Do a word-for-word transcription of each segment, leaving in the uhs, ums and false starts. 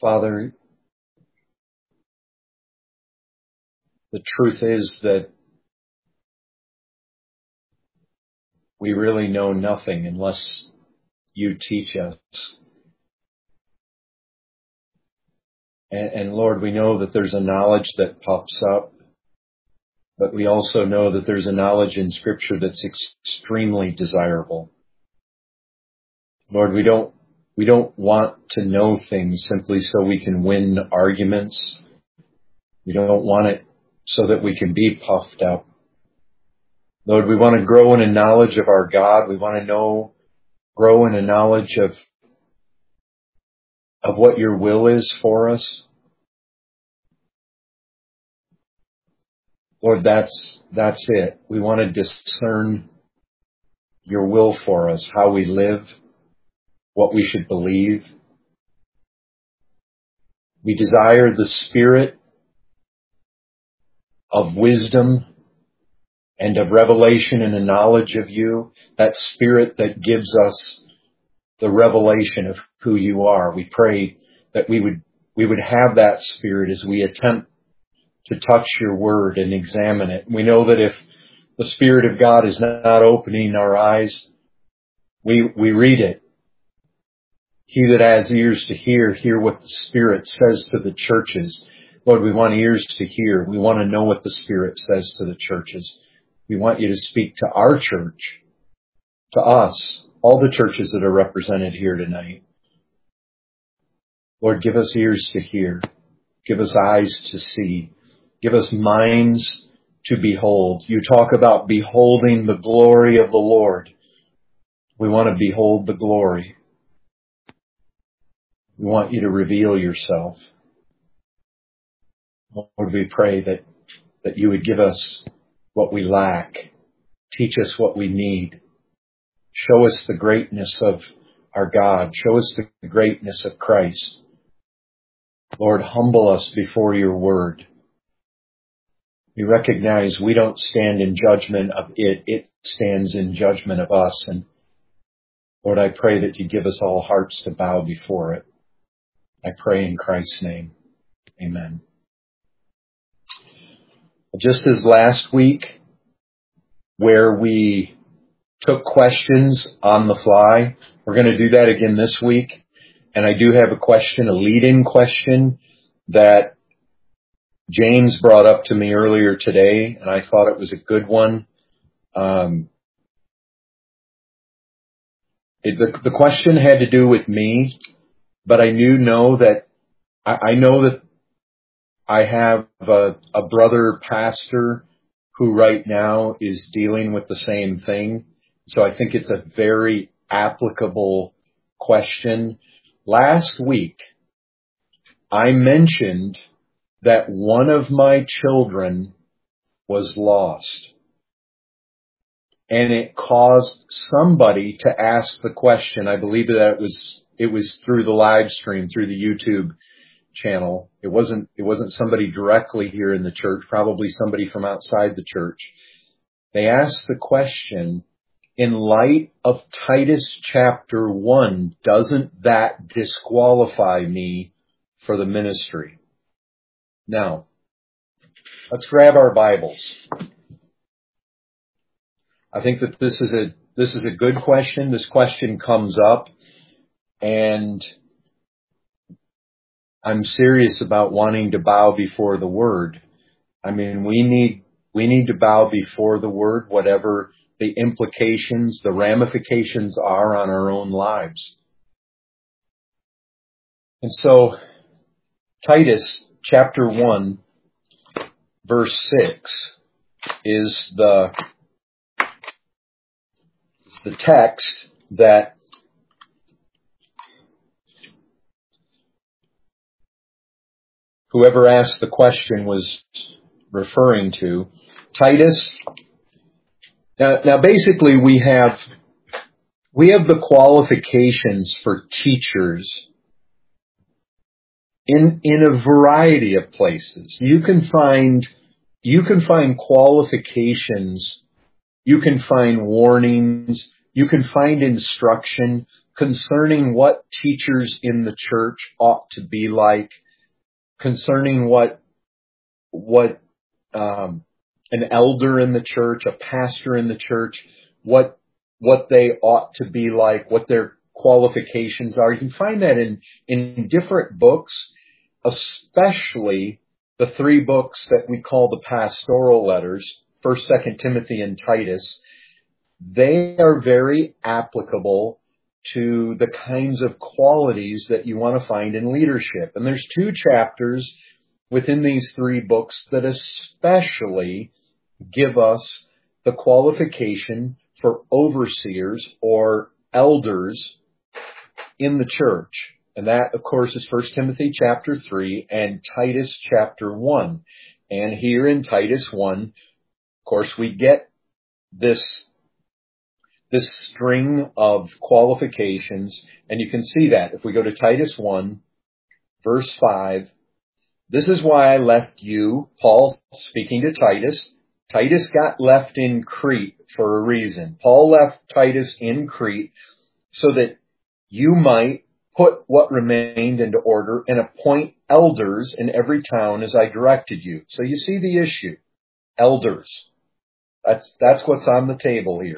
Father, the truth is that we really know nothing unless you teach us. And, and Lord, we know that there's a knowledge that pops up, but we also know that there's a knowledge in Scripture that's extremely desirable. Lord, we don't we don't want to know things simply so we can win arguments. We don't want it so that we can be puffed up. Lord, we want to grow in a knowledge of our God. We want to know, grow in a knowledge of, of what your will is for us. Lord, that's, that's it. We want to discern your will for us, how we live, what we should believe. We desire the spirit of wisdom and of revelation and a knowledge of you, that spirit that gives us the revelation of who you are. We pray that we would, we would have that spirit as we attempt to touch your word and examine it. We know that if the Spirit of God is not opening our eyes, we, we read it. He that has ears to hear, hear what the Spirit says to the churches. Lord, we want ears to hear. We want to know what the Spirit says to the churches. We want you to speak to our church, to us, all the churches that are represented here tonight. Lord, give us ears to hear. Give us eyes to see. Give us minds to behold. You talk about beholding the glory of the Lord. We want to behold the glory. We want you to reveal yourself. Lord, we pray that, that you would give us what we lack. Teach us what we need. Show us the greatness of our God. Show us the greatness of Christ. Lord, humble us before your word. We recognize we don't stand in judgment of it. It stands in judgment of us. And Lord, I pray that you give us all hearts to bow before it. I pray in Christ's name. Amen. Just as last week, where we took questions on the fly, we're going to do that again this week. And I do have a question, a lead-in question that James brought up to me earlier today, and I thought it was a good one. Um, it, the, the question had to do with me, but I do know that I, I know that I have a, a brother pastor who right now is dealing with the same thing. So I think it's a very applicable question. Last week, I mentioned that one of my children was lost. And it caused somebody to ask the question. I believe that it was, it was through the live stream, through the YouTube channel. It wasn't, it wasn't somebody directly here in the church, probably somebody from outside the church. They asked the question, in light of Titus chapter one, doesn't that disqualify me for the ministry? Now, let's grab our Bibles. I think that this is a this is a good question. This question comes up, and I'm serious about wanting to bow before the Word. I mean, we need we need to bow before the Word, whatever the implications, the ramifications are on our own lives. And so, Titus chapter one, verse six is the the text that whoever asked the question was referring to. Titus. Now, now basically we have we have the qualifications for teachers in in a variety of places. You can find you can find qualifications, you can find warnings, you can find instruction concerning what teachers in the church ought to be like, concerning what what um, an elder in the church, a pastor in the church, what what they ought to be like, what their qualifications are. You can find that in in different books, especially the three books that we call the pastoral letters, First, Second Timothy, and Titus. They are very applicable to the kinds of qualities that you want to find in leadership. And there's two chapters within these three books that especially give us the qualification for overseers or elders in the church. And that, of course, is First Timothy chapter three and Titus chapter one. And here in Titus one, of course, we get this this string of qualifications, and you can see that if we go to Titus one, verse five, this is why I left you, Paul speaking to Titus. Titus got left in Crete for a reason. Paul left Titus in Crete so that you might put what remained into order and appoint elders in every town as I directed you. So you see the issue. Elders. That's, that's what's on the table here.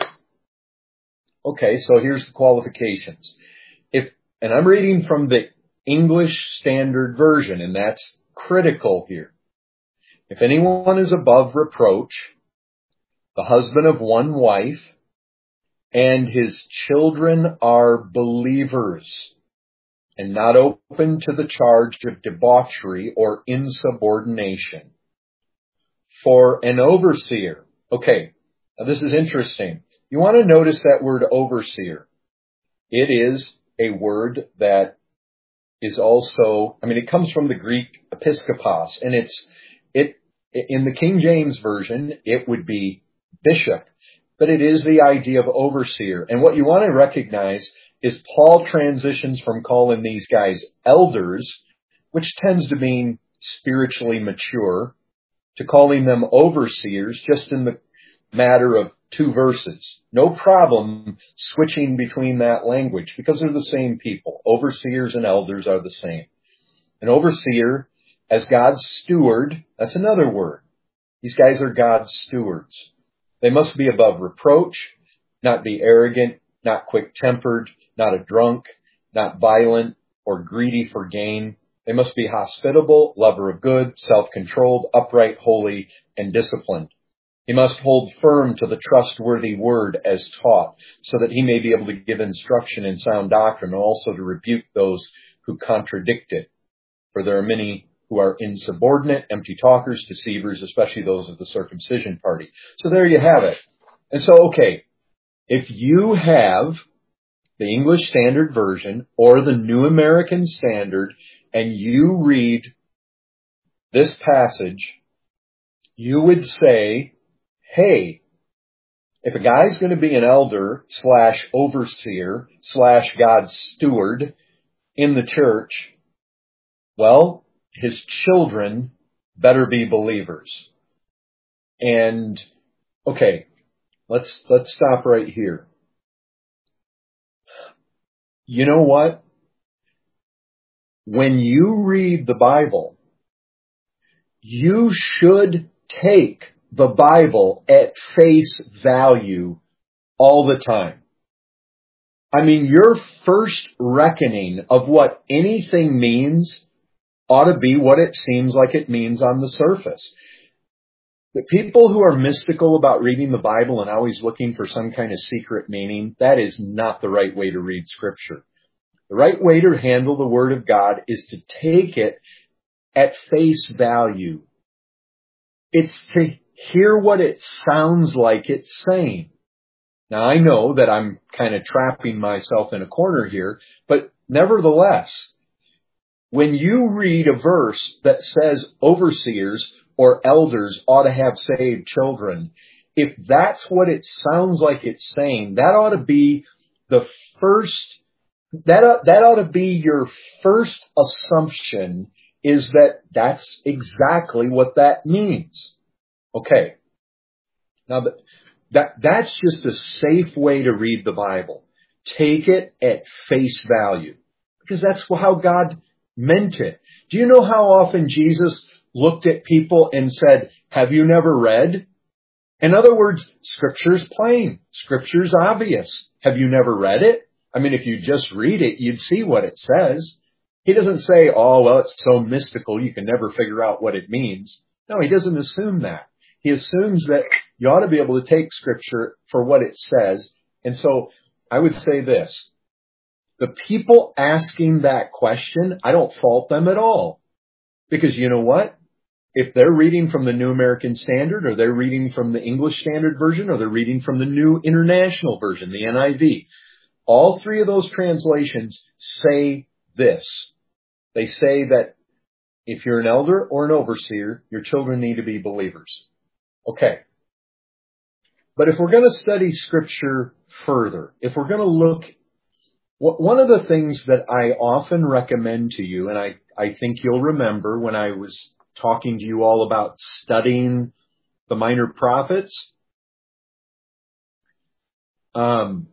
Okay, so here's the qualifications. If, and I'm reading from the English Standard Version, and that's critical here. If anyone is above reproach, the husband of one wife, and his children are believers, and not open to the charge of debauchery or insubordination. For an overseer, okay, now this is interesting. You want to notice that word overseer. It is a word that is also, I mean, it comes from the Greek episkopos, and it's, it, in the King James Version, it would be bishop, but it is the idea of overseer. And what you want to recognize is Paul transitions from calling these guys elders, which tends to mean spiritually mature, to calling them overseers just in the matter of two verses. No problem switching between that language because they're the same people. Overseers and elders are the same. An overseer, as God's steward, that's another word. These guys are God's stewards. They must be above reproach, not be arrogant, not quick-tempered, not a drunk, not violent or greedy for gain. They must be hospitable, lover of good, self-controlled, upright, holy, and disciplined. He must hold firm to the trustworthy word as taught, so that he may be able to give instruction in sound doctrine and also to rebuke those who contradict it. For there are many who are insubordinate, empty talkers, deceivers, especially those of the circumcision party. So there you have it. And so, okay, if you have the English Standard Version or the New American Standard and you read this passage, you would say, hey, if a guy's going to be an elder slash overseer slash God's steward in the church, well, his children better be believers. And, okay, let's, let's stop right here. You know what? When you read the Bible, you should take the Bible at face value all the time. I mean, your first reckoning of what anything means ought to be what it seems like it means on the surface. The people who are mystical about reading the Bible and always looking for some kind of secret meaning, that is not the right way to read Scripture. The right way to handle the Word of God is to take it at face value. It's to hear what it sounds like it's saying. Now, I know that I'm kind of trapping myself in a corner here, but nevertheless, when you read a verse that says overseers or elders ought to have saved children, if that's what it sounds like it's saying, that ought to be the first, that ought, that ought to be your first assumption, is that that's exactly what that means. Okay. Now, that, that's just a safe way to read the Bible. take it at face value, because that's how God meant it. Do you know how often Jesus looked at people and said, have you never read? In other words, Scripture's plain. Scripture's obvious. Have you never read it? I mean, if you just read it, you'd see what it says. He doesn't say, oh, well, it's so mystical, you can never figure out what it means. No, he doesn't assume that. He assumes that you ought to be able to take Scripture for what it says. And so I would say this. The people asking that question, I don't fault them at all. Because you know what? If they're reading from the New American Standard, or they're reading from the English Standard Version, or they're reading from the New International Version, the N I V, all three of those translations say this. They say that if you're an elder or an overseer, your children need to be believers. Okay. But if we're going to study Scripture further, if we're going to look, one of the things that I often recommend to you, and I, I think you'll remember when I was talking to you all about studying the minor prophets, um,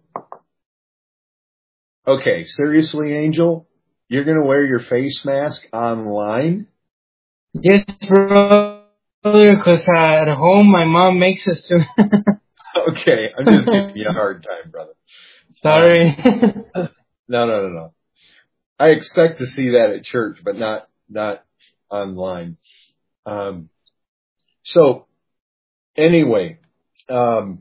okay, seriously, Angel, you're going to wear your face mask online? Yes, brother, because uh, at home my mom makes us to. Okay, I'm just giving you a hard time, brother. Sorry. Um, no, no, no, no. I expect to see that at church, but not not online. Um, so, anyway, um,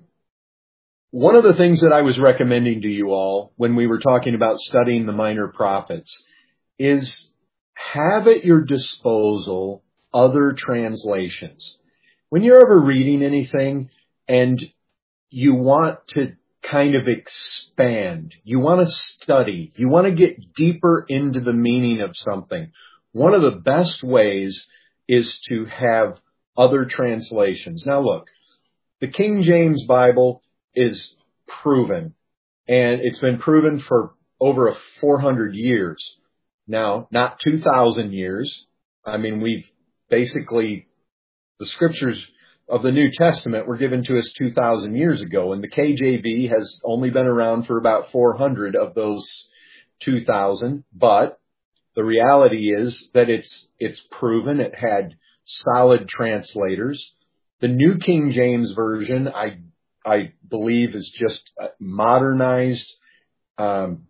one of the things that I was recommending to you all when we were talking about studying the minor prophets is have at your disposal other translations. When you're ever reading anything and you want to kind of expand, you want to study, you want to get deeper into the meaning of something, one of the best ways is to have other translations. Now look, the King James Bible is proven, and it's been proven for over four hundred years. Now, not two thousand years. I mean, we've basically, the Scriptures of the New Testament were given to us two thousand years ago, and the K J V has only been around for about four hundred of those two thousand, but the reality is that it's it's proven. It had solid translators. The New King James Version, I I believe, is just modernized. Um,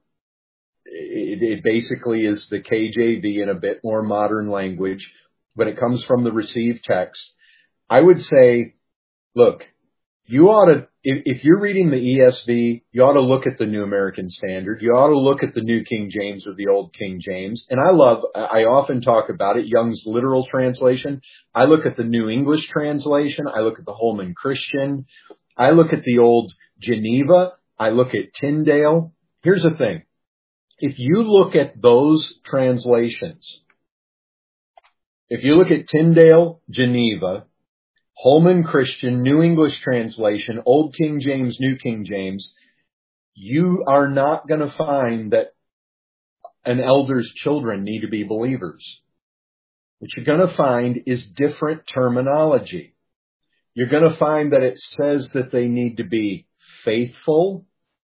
it, it basically is the K J V in a bit more modern language, but it comes from the received text. I would say, look, you ought to, if, if you're reading the E S V, you ought to look at the New American Standard. You ought to look at the New King James or the Old King James. And I love, I often talk about it, Young's literal translation. I look at the New English translation. I look at the Holman Christian. I look at the Old Geneva. I look at Tyndale. Here's the thing. If you look at those translations, if you look at Tyndale, Geneva, Holman Christian, New English Translation, Old King James, New King James, you are not going to find that an elder's children need to be believers. What you're going to find is different terminology. You're going to find that it says that they need to be faithful,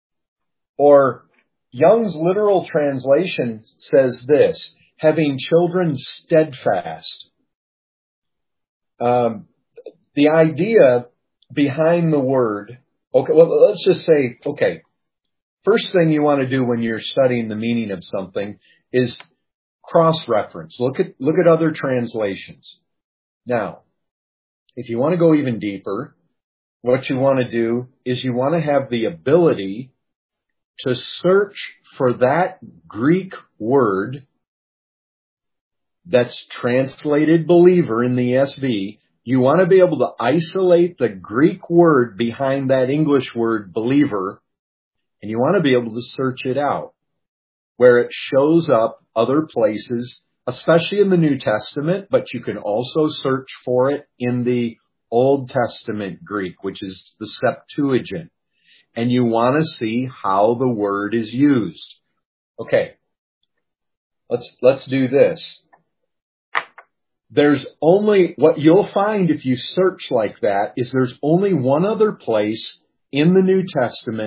or Young's literal translation says this, having children steadfast. Um, The idea behind the word, okay, well, let's just say, okay, first thing you want to do when you're studying the meaning of something is cross-reference. Look at, look at other translations. Now, if you want to go even deeper, what you want to do is you want to have the ability to search for that Greek word that's translated believer in the E S V. You want to be able to isolate the Greek word behind that English word believer, and you want to be able to search it out where it shows up other places, especially in the New Testament, but you can also search for it in the Old Testament Greek, which is the Septuagint, and you want to see how the word is used. Okay, let's let's do this. There's only, what you'll find if you search like that is there's only one other place in the New Testament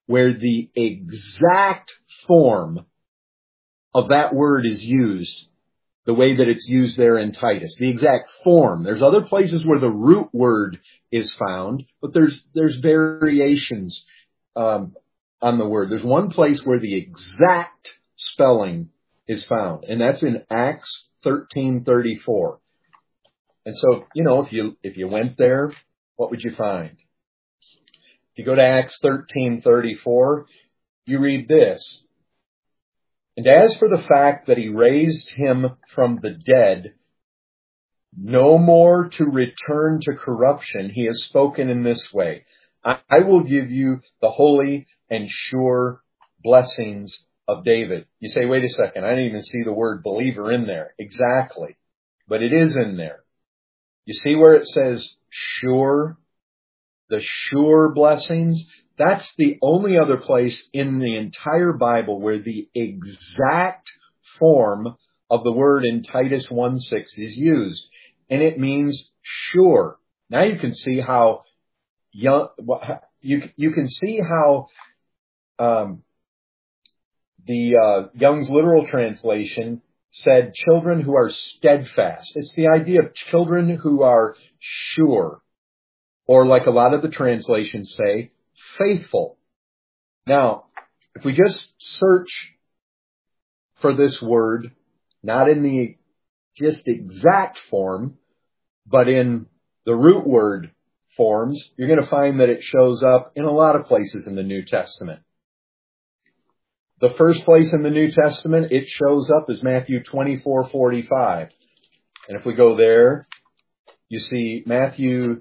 where the exact form of that word is used the way that it's used there in Titus. The exact form. There's other places where the root word is found, but there's there's variations um, on the word. There's one place where the exact spelling is found, and that's in Acts thirteen thirty-four. And so, you know, if you if you went there, what would you find? If you go to Acts thirteen thirty-four, you read this. And as for the fact that he raised him from the dead, no more to return to corruption, he has spoken in this way. I, I will give you the holy and sure blessings of David. You say, wait a second, I didn't even see the word believer in there. Exactly. But it is in there. You see where it says sure? The sure blessings? That's the only other place in the entire Bible where the exact form of the word in Titus one six is used. And it means sure. Now you can see how young, you, you can see how, um, the, uh, Young's literal translation said children who are steadfast. It's the idea of children who are sure. Or like a lot of the translations say, faithful. Now, if we just search for this word, not in the just exact form, but in the root word forms, you're going to find that it shows up in a lot of places in the New Testament. The first place in the New Testament it shows up is Matthew twenty-four forty-five. And if we go there, you see Matthew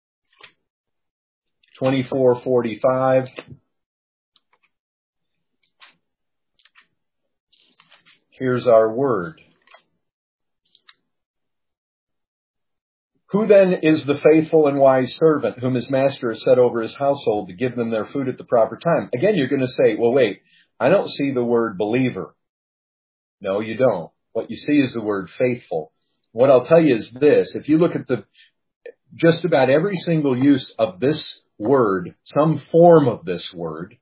twenty-four forty-five. Here's our word. Who then is the faithful and wise servant whom his master has set over his household to give them their food at the proper time? Again, you're going to say, well, wait, I don't see the word believer. No, you don't. What you see is the word faithful. What I'll tell you is this. If you look at the just about every single use of this word, some form of this word,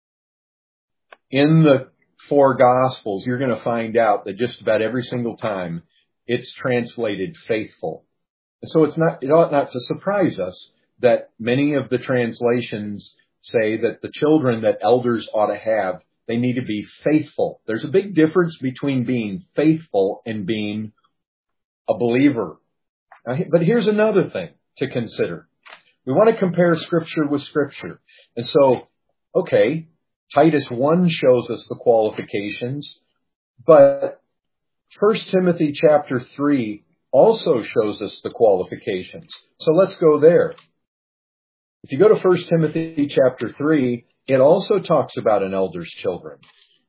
in the four Gospels, you're going to find out that just about every single time it's translated faithful. And so it's not, it ought not to surprise us that many of the translations say that the children that elders ought to have, they need to be faithful. There's a big difference between being faithful and being a believer. Now, but here's another thing to consider. We want to compare Scripture with Scripture. And so, okay, Titus one shows us the qualifications, but First Timothy chapter three also shows us the qualifications. So let's go there. If you go to First Timothy chapter three, it also talks about an elder's children.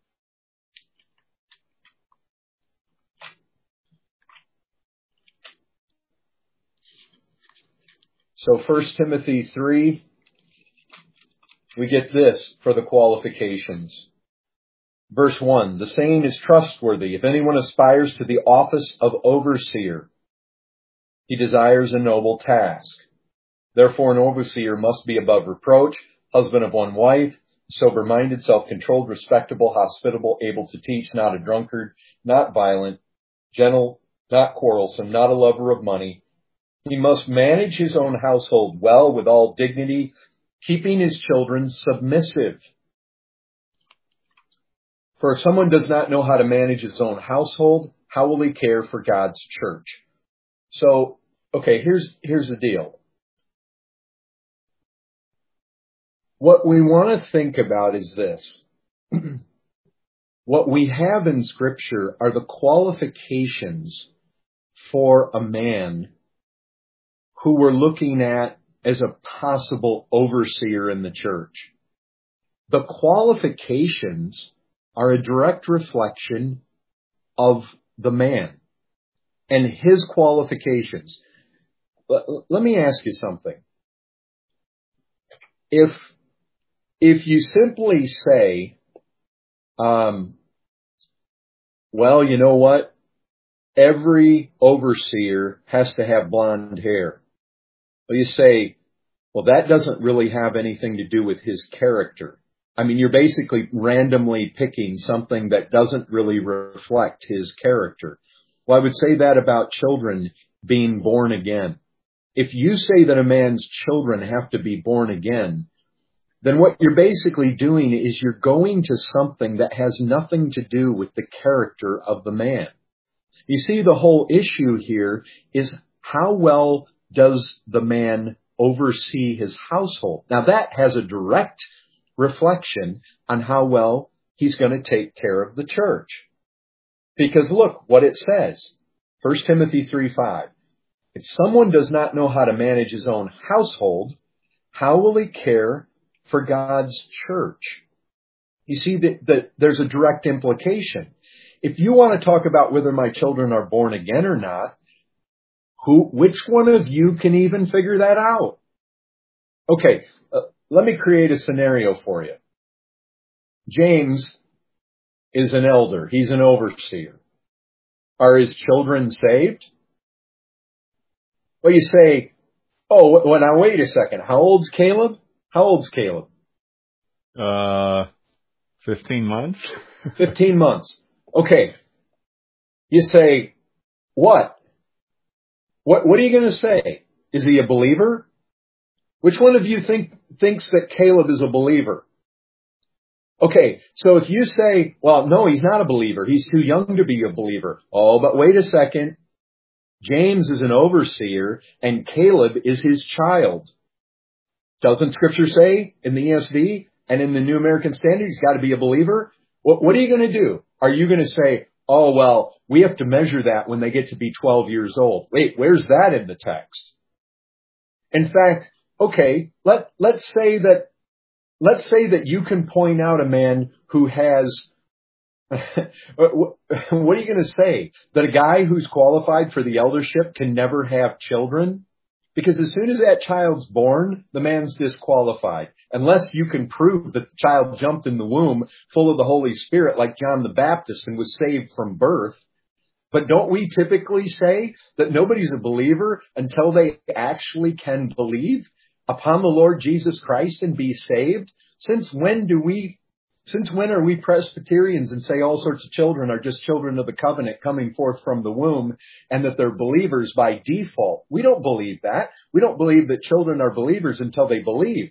So First Timothy three, we get this for the qualifications. Verse one, the saying is trustworthy. If anyone aspires to the office of overseer, he desires a noble task. Therefore, an overseer must be above reproach, husband of one wife, sober-minded, self-controlled, respectable, hospitable, able to teach, not a drunkard, not violent, gentle, not quarrelsome, not a lover of money. He must manage his own household well with all dignity, keeping his children submissive. For if someone does not know how to manage his own household, how will he care for God's church? So, okay, here's, here's the deal. What we want to think about is this. What we have in Scripture are the qualifications for a man who we're looking at as a possible overseer in the church. The qualifications are a direct reflection of the man and his qualifications. Let, let me ask you something. If, if you simply say, um, well, you know what? Every overseer has to have blonde hair. Well, you say, well, that doesn't really have anything to do with his character. I mean, you're basically randomly picking something that doesn't really reflect his character. Well, I would say that about children being born again. If you say that a man's children have to be born again, then what you're basically doing is you're going to something that has nothing to do with the character of the man. You see, the whole issue here is how well does the man oversee his household? Now, that has a direct reflection on how well he's going to take care of the church. Because look what it says. First Timothy three five. If someone does not know how to manage his own household, how will he care for God's church? You see that, that there's a direct implication. If you want to talk about whether my children are born again or not, who, which one of you can even figure that out? Okay, uh, let me create a scenario for you. James is an elder. He's an overseer. Are his children saved? Well, you say, oh, well, now wait a second. How old's Caleb? How old's Caleb? Uh, fifteen months. fifteen months. Okay. You say, what? What, what are you going to say? Is he a believer? Which one of you think, thinks that Caleb is a believer? Okay, so if you say, well, no, he's not a believer. He's too young to be a believer. Oh, but wait a second. James is an overseer and Caleb is his child. Doesn't Scripture say in the E S V and in the New American Standard he's got to be a believer? What, what are you going to do? Are you going to say, oh, well, we have to measure that when they get to be twelve years old? Wait, where's that in the text? In fact, okay, let, let's say that, let's say that you can point out a man who has, what are you going to say? That a guy who's qualified for the eldership can never have children? Because as soon as that child's born, the man's disqualified. Unless you can prove that the child jumped in the womb full of the Holy Spirit like John the Baptist and was saved from birth. But don't we typically say that nobody's a believer until they actually can believe upon the Lord Jesus Christ and be saved? Since when do we, since when are we Presbyterians and say all sorts of children are just children of the covenant coming forth from the womb and that they're believers by default? We don't believe that. We don't believe that children are believers until they believe.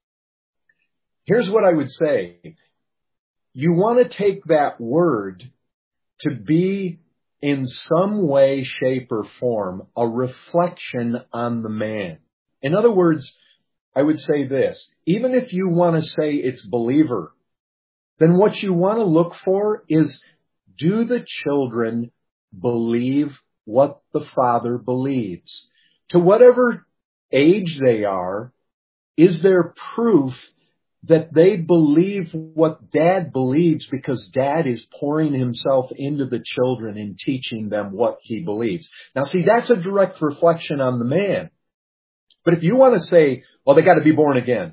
Here's what I would say. You want to take that word to be in some way, shape, or form a reflection on the man. In other words, I would say this. Even if you want to say it's believer, then what you want to look for is, do the children believe what the father believes? To whatever age they are, is there proof that they believe what dad believes because dad is pouring himself into the children and teaching them what he believes? Now, see, that's a direct reflection on the man. But if you want to say, well, they got to be born again.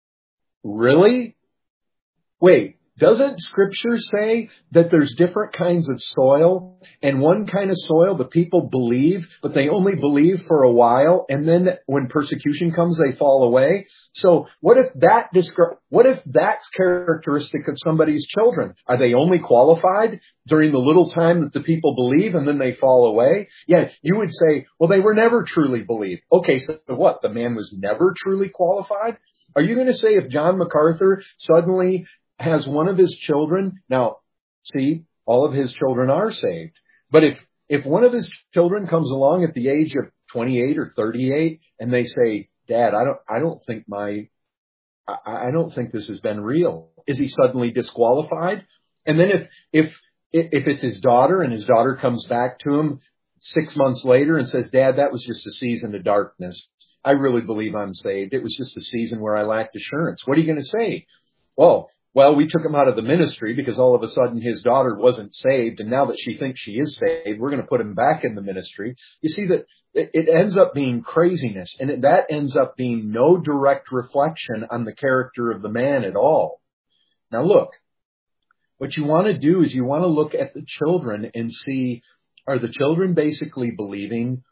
Really? Wait, doesn't Scripture say that there's different kinds of soil, and one kind of soil the people believe, but they only believe for a while, and then when persecution comes, they fall away? So what if that descri- what if that's characteristic of somebody's children? Are they only qualified during the little time that the people believe, and then they fall away? Yeah, you would say, well, they were never truly believed. Okay, so what? The man was never truly qualified? Are you going to say if John MacArthur suddenly has one of his children, now, see, all of his children are saved. But if, if one of his children comes along at the age of twenty-eight or thirty-eight and they say, Dad, I don't, I don't think my, I, I don't think this has been real. Is he suddenly disqualified? And then if, if, if it's his daughter and his daughter comes back to him six months later and says, Dad, that was just a season of darkness. I really believe I'm saved. It was just a season where I lacked assurance. What are you going to say? Well, Well, we took him out of the ministry because all of a sudden his daughter wasn't saved. And now that she thinks she is saved, we're going to put him back in the ministry. You see that it ends up being craziness, and that ends up being no direct reflection on the character of the man at all. Now look, what you want to do is you want to look at the children and see, are the children basically believing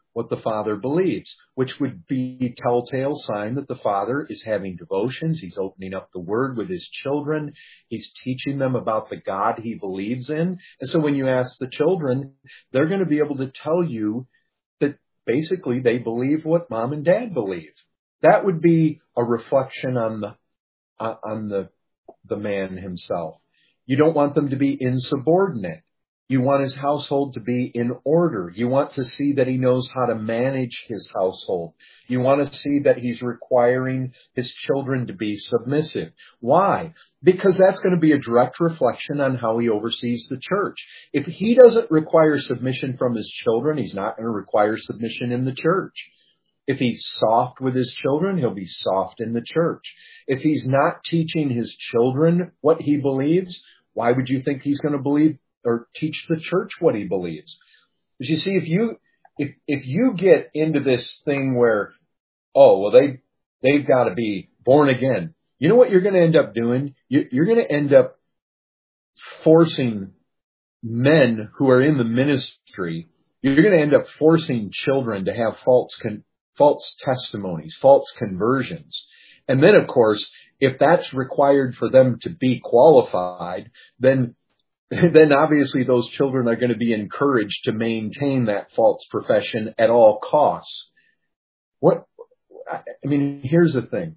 what the father believes, which would be a telltale sign that the father is having devotions. He's opening up the word with his children. He's teaching them about the God he believes in. And so when you ask the children, they're going to be able to tell you that basically they believe what mom and dad believe. That would be a reflection on the, on the, the man himself. You don't want them to be insubordinate. You want his household to be in order. You want to see that he knows how to manage his household. You want to see that he's requiring his children to be submissive. Why? Because that's going to be a direct reflection on how he oversees the church. If he doesn't require submission from his children, he's not going to require submission in the church. If he's soft with his children, he'll be soft in the church. If he's not teaching his children what he believes, why would you think he's going to believe or teach the church what he believes? Because you see, if you if if you get into this thing where, oh, well, they they've got to be born again, you know what you're going to end up doing? You, you're going to end up forcing men who are in the ministry. You're going to end up forcing children to have false con, false testimonies, false conversions, and then, of course, if that's required for them to be qualified, then then obviously those children are going to be encouraged to maintain that false profession at all costs. What, I mean, here's the thing.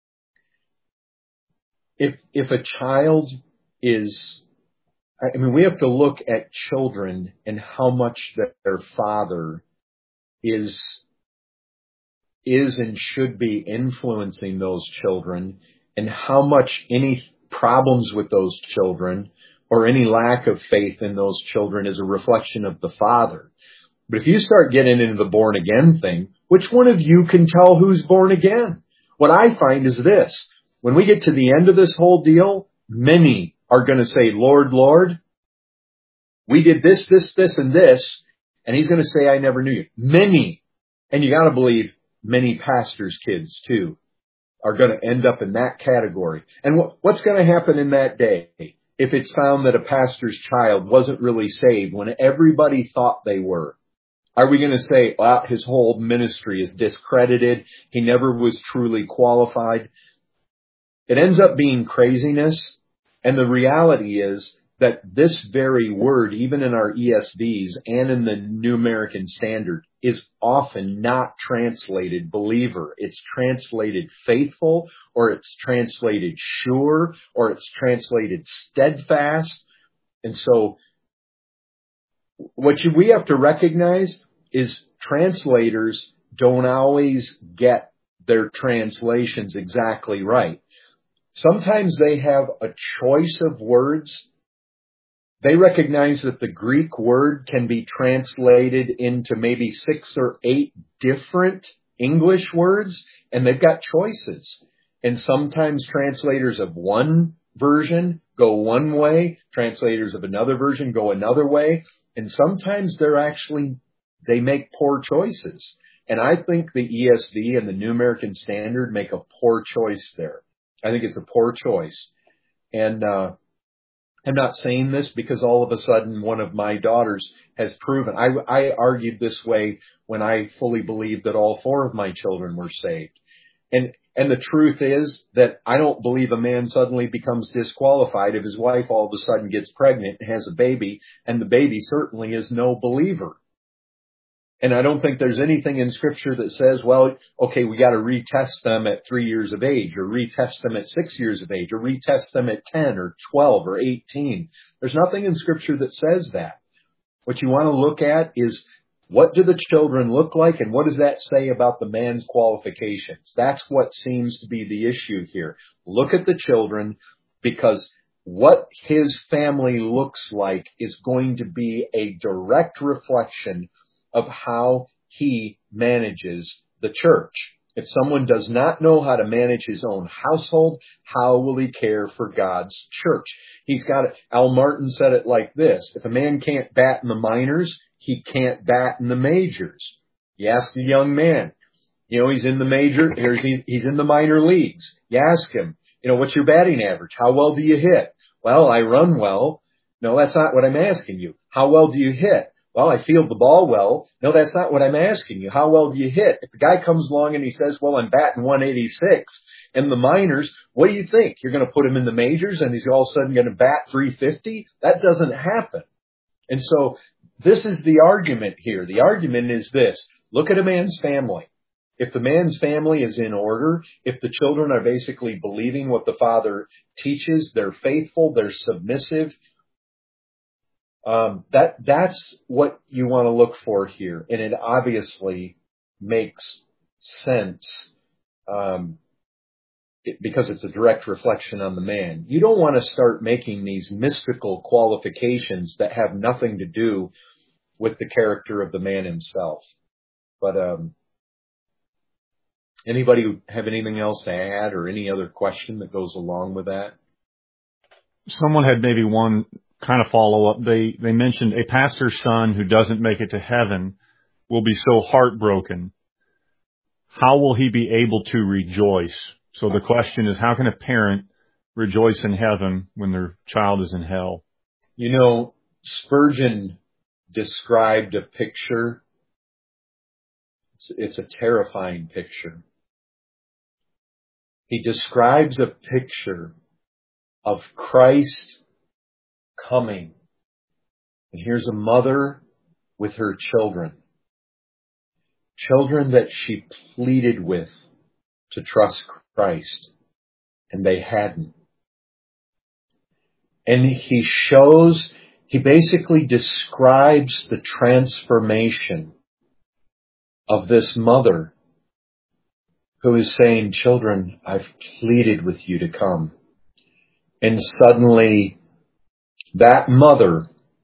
If, if a child is, I mean, we have to look at children and how much their father is, is and should be influencing those children, and how much any problems with those children or any lack of faith in those children is a reflection of the father. But if you start getting into the born again thing, which one of you can tell who's born again? What I find is this. When we get to the end of this whole deal, many are going to say, Lord, Lord, we did this, this, this, and this. And he's going to say, I never knew you. Many. And you got to believe many pastors' kids too are going to end up in that category. And what, what's going to happen in that day? If it's found that a pastor's child wasn't really saved when everybody thought they were, are we going to say, well, his whole ministry is discredited, he never was truly qualified? It ends up being craziness. And the reality is that this very word, even in our E S Vs and in the New American Standard, is often not translated believer. It's translated faithful, or it's translated sure, or it's translated steadfast. And so what you, we have to recognize is translators don't always get their translations exactly right. Sometimes they have a choice of words. They recognize that the Greek word can be translated into maybe six or eight different English words, and they've got choices. And sometimes translators of one version go one way, translators of another version go another way, and sometimes they're actually, they make poor choices. And I think the E S V and the New American Standard make a poor choice there. I think it's a poor choice. And, uh, I'm not saying this because all of a sudden one of my daughters has proven. I, I argued this way when I fully believed that all four of my children were saved. And, and the truth is that I don't believe a man suddenly becomes disqualified if his wife all of a sudden gets pregnant and has a baby, and the baby certainly is no believer. And I don't think there's anything in Scripture that says, well, okay, we got to retest them at three years of age, or retest them at six years of age, or retest them at ten or twelve or eighteen. There's nothing in Scripture that says that. What you want to look at is, what do the children look like, and what does that say about the man's qualifications? That's what seems to be the issue here. Look at the children, because what his family looks like is going to be a direct reflection of how he manages the church. If someone does not know how to manage his own household, how will he care for God's church? He's got it. Al Martin said it like this: if a man can't bat in the minors, he can't bat in the majors. You ask the young man, you know, he's in the major, here's he's, he's in the minor leagues. You ask him, you know, what's your batting average? How well do you hit? Well, I run well. No, that's not what I'm asking you. How well do you hit? Well, I field the ball well. No, that's not what I'm asking you. How well do you hit? If the guy comes along and he says, well, I'm batting one eighty-six in the minors, what do you think? You're going to put him in the majors and he's all of a sudden going to bat three fifty? That doesn't happen. And so this is the argument here. The argument is this. Look at a man's family. If the man's family is in order, if the children are basically believing what the father teaches, they're faithful, they're submissive, Um, that, that's what you want to look for here. And it obviously makes sense, um, it, because it's a direct reflection on the man. You don't want to start making these mystical qualifications that have nothing to do with the character of the man himself. But, um, anybody have anything else to add or any other question that goes along with that? Someone had maybe one kind of follow-up. They they mentioned a pastor's son who doesn't make it to heaven will be so heartbroken. How will he be able to rejoice? So the question is, how can a parent rejoice in heaven when their child is in hell? You know, Spurgeon described a picture. It's, it's a terrifying picture. He describes a picture of Christ coming. And here's a mother with her children. Children that she pleaded with to trust Christ. And they hadn't. And he shows, he basically describes the transformation of this mother who is saying, children, I've pleaded with you to come. And suddenly that mother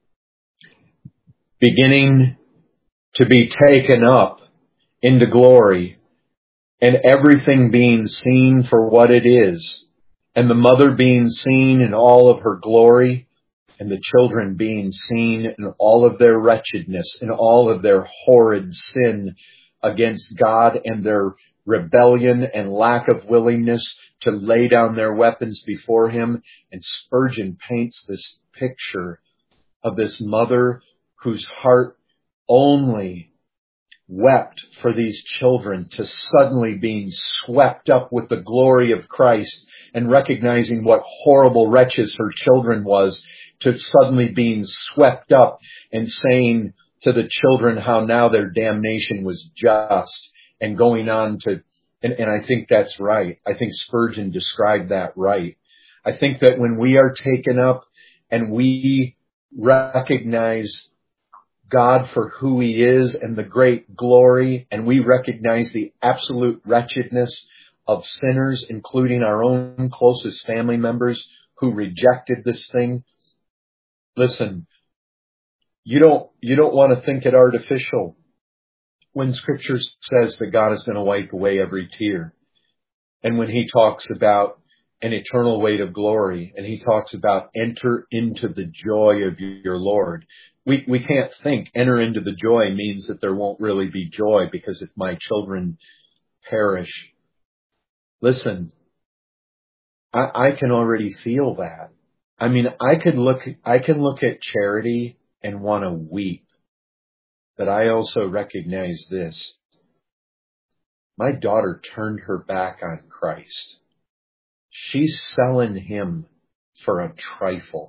beginning to be taken up into glory and everything being seen for what it is, and the mother being seen in all of her glory, and the children being seen in all of their wretchedness, in all of their horrid sin against God and their rebellion and lack of willingness to lay down their weapons before him. And Spurgeon paints this picture of this mother whose heart only wept for these children to suddenly being swept up with the glory of Christ, and recognizing what horrible wretches her children was, to suddenly being swept up and saying to the children how now their damnation was just, and going on to, and, and I think that's right. I think Spurgeon described that right. I think that when we are taken up and we recognize God for who he is and the great glory, and we recognize the absolute wretchedness of sinners, including our own closest family members who rejected this thing. Listen, you don't, you don't want to think it artificial when Scripture says that God is going to wipe away every tear. And when he talks about an eternal weight of glory, and he talks about enter into the joy of your Lord. We, we can't think enter into the joy means that there won't really be joy, because if my children perish. Listen, I, I can already feel that. I mean, I could look, I can look at Charity and want to weep. But I also recognize this. My daughter turned her back on Christ. She's selling him for a trifle.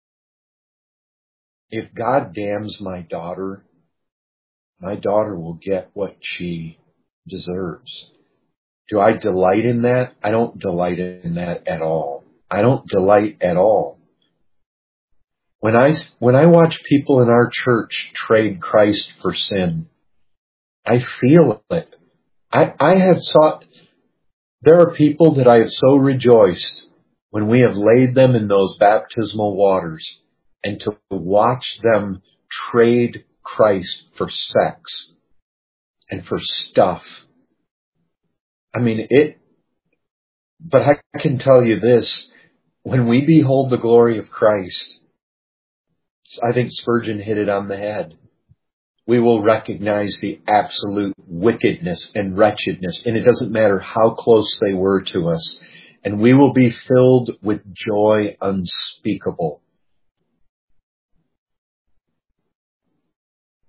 If God damns my daughter, my daughter will get what she deserves. Do I delight in that? I don't delight in that at all. I don't delight at all. When I, when I watch people in our church trade Christ for sin, I feel it. I, I have sought, there are people that I have so rejoiced when we have laid them in those baptismal waters, and to watch them trade Christ for sex and for stuff. I mean, it, but I can tell you this, when we behold the glory of Christ, I think Spurgeon hit it on the head. We will recognize the absolute wickedness and wretchedness, and it doesn't matter how close they were to us, and we will be filled with joy unspeakable.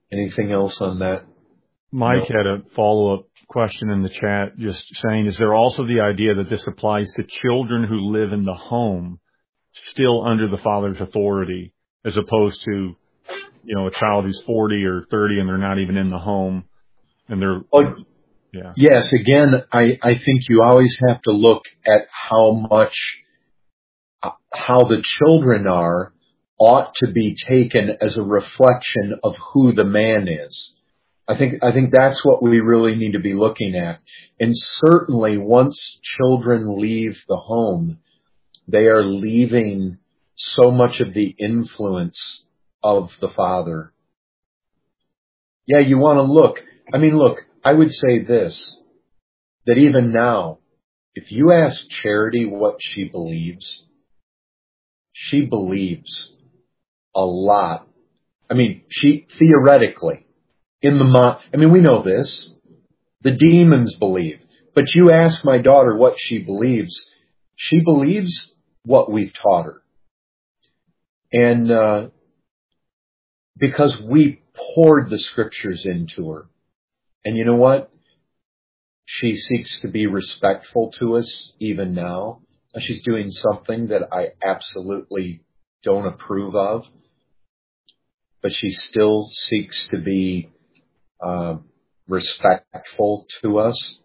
Anything else on that? Mike No. had a follow-up question in the chat just saying, is there also the idea that this applies to children who live in the home still under the father's authority, as opposed to, you know, a child who's forty or thirty and they're not even in the home and they're, Oh, yeah. yes, again, I, I think you always have to look at how much, uh, how the children are ought to be taken as a reflection of who the man is. I think, I think that's what we really need to be looking at. And certainly once children leave the home, they are leaving so much of the influence of the father. Yeah, you want to look. I mean, look, I would say this, that even now, if you ask Charity what she believes, she believes a lot. I mean, she theoretically, in the mind, I mean, we know this. The demons believe. But you ask my daughter what she believes, she believes what we've taught her. And uh, because we poured the scriptures into her. And you know what? She seeks to be respectful to us even now. She's doing something that I absolutely don't approve of. But she still seeks to be uh, respectful to us.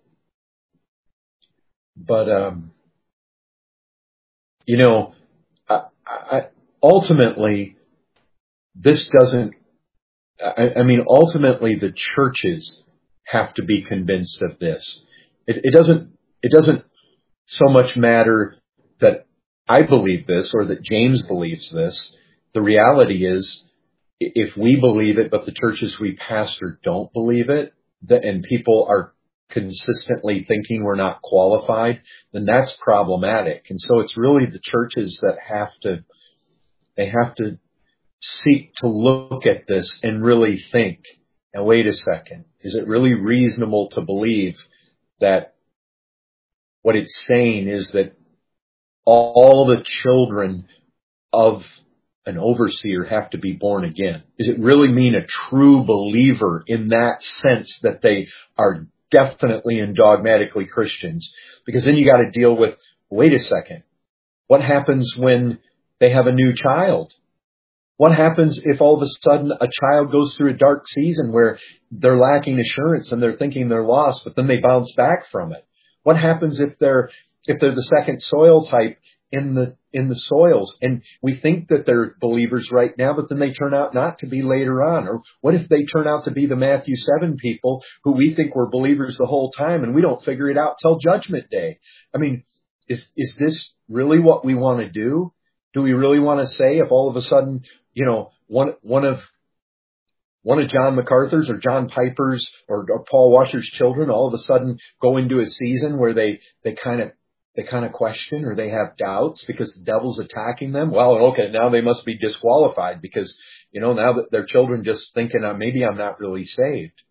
But, um, you know, I, I, ultimately, this doesn't, I, I mean, ultimately the churches have to be convinced of this. It, it doesn't, it doesn't so much matter that I believe this or that James believes this. The reality is, if we believe it, but the churches we pastor don't believe it, that, and people are consistently thinking we're not qualified, then that's problematic. And so it's really the churches that have to, they have to seek to look at this and really think, now wait a second, is it really reasonable to believe that what it's saying is that all the children of an overseer have to be born again? Does it really mean a true believer in that sense that they are definitely and dogmatically Christians? Because then you got to deal with, wait a second, what happens when they have a new child? What happens if all of a sudden a child goes through a dark season where they're lacking assurance and they're thinking they're lost, but then they bounce back from it? What happens if they're, if they're the second soil type in the, in the soils, and we think that they're believers right now, but then they turn out not to be later on? Or what if they turn out to be the Matthew seven people who we think were believers the whole time and we don't figure it out till Judgment Day? I mean, is, is this really what we want to do? Do we really want to say if all of a sudden, you know, one, one of, one of John MacArthur's or John Piper's or, or Paul Washer's children all of a sudden go into a season where they, they kind of, they kind of question or they have doubts because the devil's attacking them? Well, okay, now they must be disqualified because, you know, now that their children just thinking, oh, maybe I'm not really saved.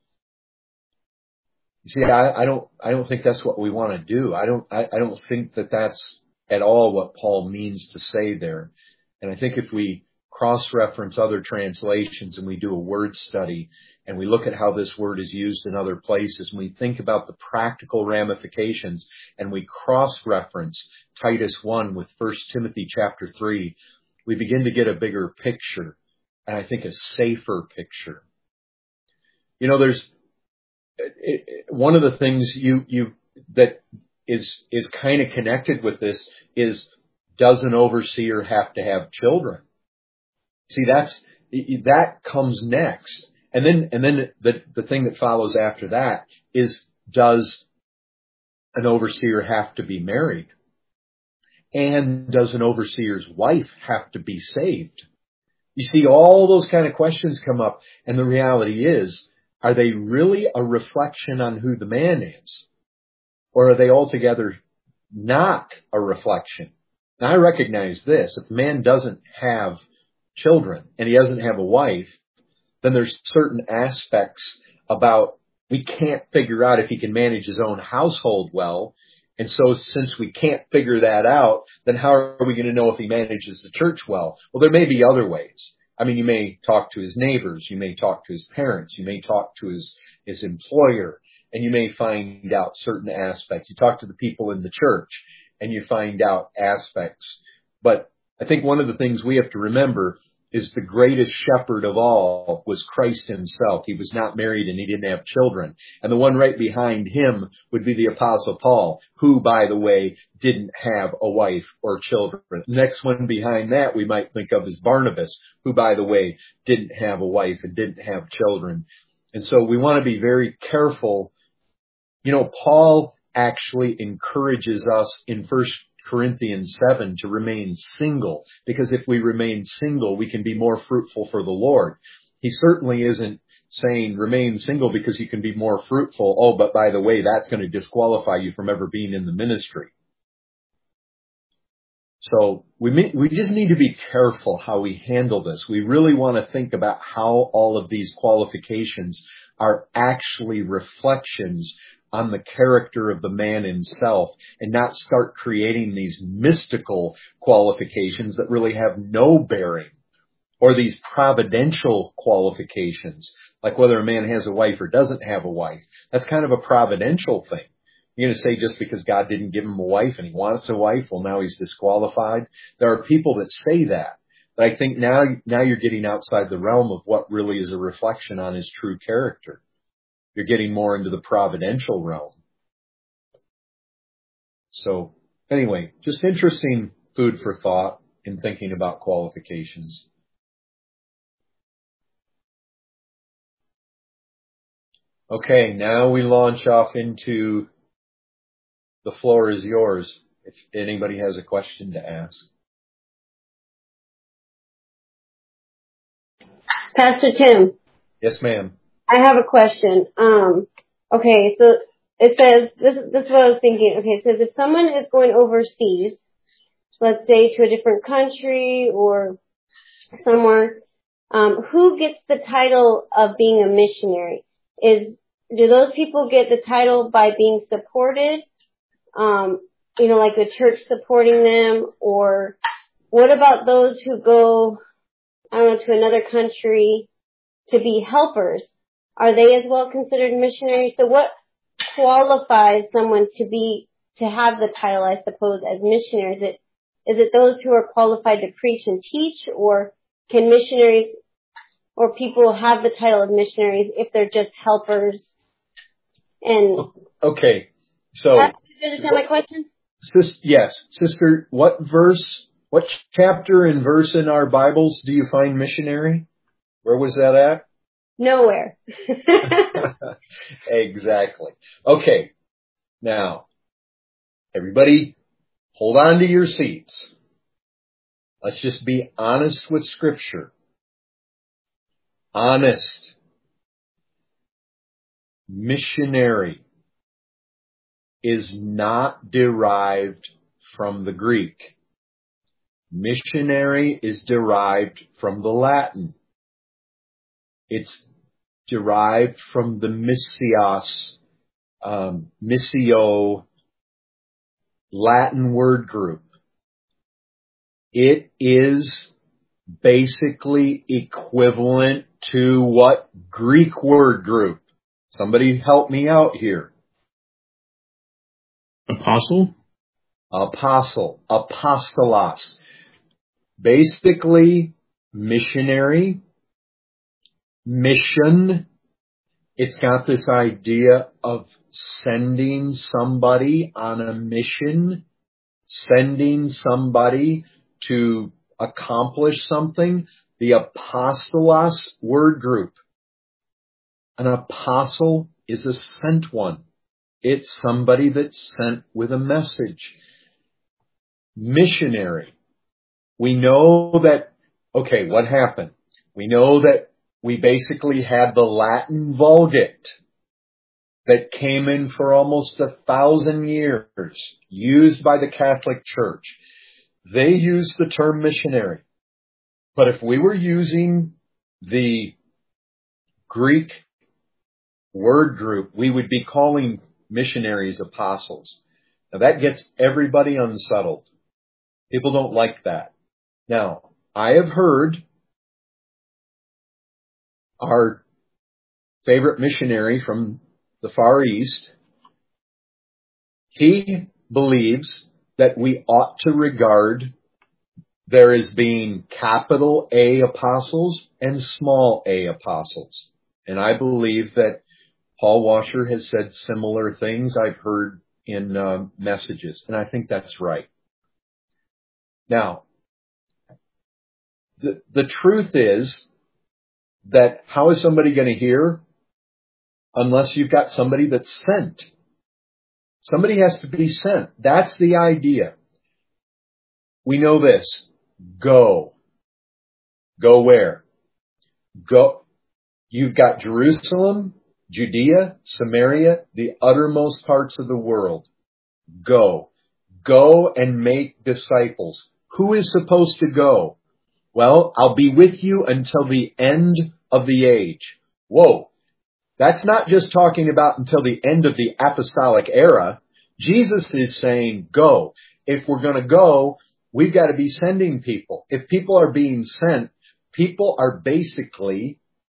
You see, I, I don't, I don't think that's what we want to do. I don't, I, I don't think that that's at all what Paul means to say there. And I think if we cross-reference other translations and we do a word study and we look at how this word is used in other places and we think about the practical ramifications and we cross-reference Titus one with First Timothy chapter three, we begin to get a bigger picture, and I think a safer picture. You know, there's it, it, one of the things you, you, that is, is kind of connected with this is, does an overseer have to have children? See, that's, that comes next. And then, and then the, the thing that follows after that is, does an overseer have to be married? And does an overseer's wife have to be saved? You see, all those kind of questions come up, and the reality is, are they really a reflection on who the man is? Or are they altogether not a reflection? Now, I recognize this. If the man doesn't have children and he doesn't have a wife, then there's certain aspects about, we can't figure out if he can manage his own household well. And so since we can't figure that out, then how are we going to know if he manages the church well? Well, there may be other ways. I mean, you may talk to his neighbors, you may talk to his parents, you may talk to his, his employer, and you may find out certain aspects. You talk to the people in the church and you find out aspects. But I think one of the things we have to remember is the greatest shepherd of all was Christ himself. He was not married and he didn't have children. And the one right behind him would be the Apostle Paul, who, by the way, didn't have a wife or children. The next one behind that we might think of as Barnabas, who, by the way, didn't have a wife and didn't have children. And so we want to be very careful. You know, Paul actually encourages us in First Corinthians seven to remain single, because if we remain single, we can be more fruitful for the Lord. He certainly isn't saying remain single because you can be more fruitful. Oh, but by the way, that's going to disqualify you from ever being in the ministry. So we may, we just need to be careful how we handle this. We really want to think about how all of these qualifications are actually reflections on the character of the man himself, and not start creating these mystical qualifications that really have no bearing, or these providential qualifications, like whether a man has a wife or doesn't have a wife. That's kind of a providential thing. You're going to say just because God didn't give him a wife and he wants a wife, well, now he's disqualified. There are people that say that. But I think now, now you're getting outside the realm of what really is a reflection on his true character. You're getting more into the providential realm. So anyway, just interesting food for thought in thinking about qualifications. Okay, now we launch off into the floor is yours if anybody has a question to ask. Pastor Tim. Yes, ma'am. I have a question. Um, okay, so it says, this, this is what I was thinking. Okay, it says if someone is going overseas, let's say to a different country or somewhere, um, who gets the title of being a missionary? Is, do those people get the title by being supported? Um, you know, like the church supporting them? Or what about those who go, I don't know, to another country to be helpers? Are they as well considered missionaries? So what qualifies someone to be, to have the title, I suppose, as missionaries? Is it, is it those who are qualified to preach and teach, or can missionaries or people have the title of missionaries if they're just helpers? And okay, so do you understand my question? Sis, yes, sister, what verse, what chapter and verse in our Bibles do you find missionary? Where was that at? Nowhere. Exactly. Okay. Now, everybody, hold on to your seats. Let's just be honest with Scripture. Honest. Missionary is not derived from the Greek. Missionary is derived from the Latin. It's derived from the missios, um, missio Latin word group. It is basically equivalent to what Greek word group? Somebody help me out here. Apostle? Apostle. Apostolos. Basically, missionary, mission. It's got this idea of sending somebody on a mission, sending somebody to accomplish something. The apostolos word group. An apostle is a sent one. It's somebody that's sent with a message. Missionary. We know that, okay, what happened? We know that we basically had the Latin Vulgate that came in for almost a thousand years, used by the Catholic Church. They used the term missionary. But if we were using the Greek word group, we would be calling missionaries apostles. Now that gets everybody unsettled. People don't like that. Now, I have heard our favorite missionary from the Far East, he believes that we ought to regard there as being capital A apostles and small a apostles. And I believe that Paul Washer has said similar things I've heard in uh, messages, and I think that's right. Now, the, the truth is that how is somebody going to hear unless you've got somebody that's sent? Somebody has to be sent. That's the idea. We know this. Go. Go where? Go. You've got Jerusalem, Judea, Samaria, the uttermost parts of the world. Go. Go and make disciples. Who is supposed to go? Well, I'll be with you until the end of the age. Whoa. That's not just talking about until the end of the apostolic era. Jesus is saying, go. If we're going to go, we've got to be sending people. If people are being sent, people are basically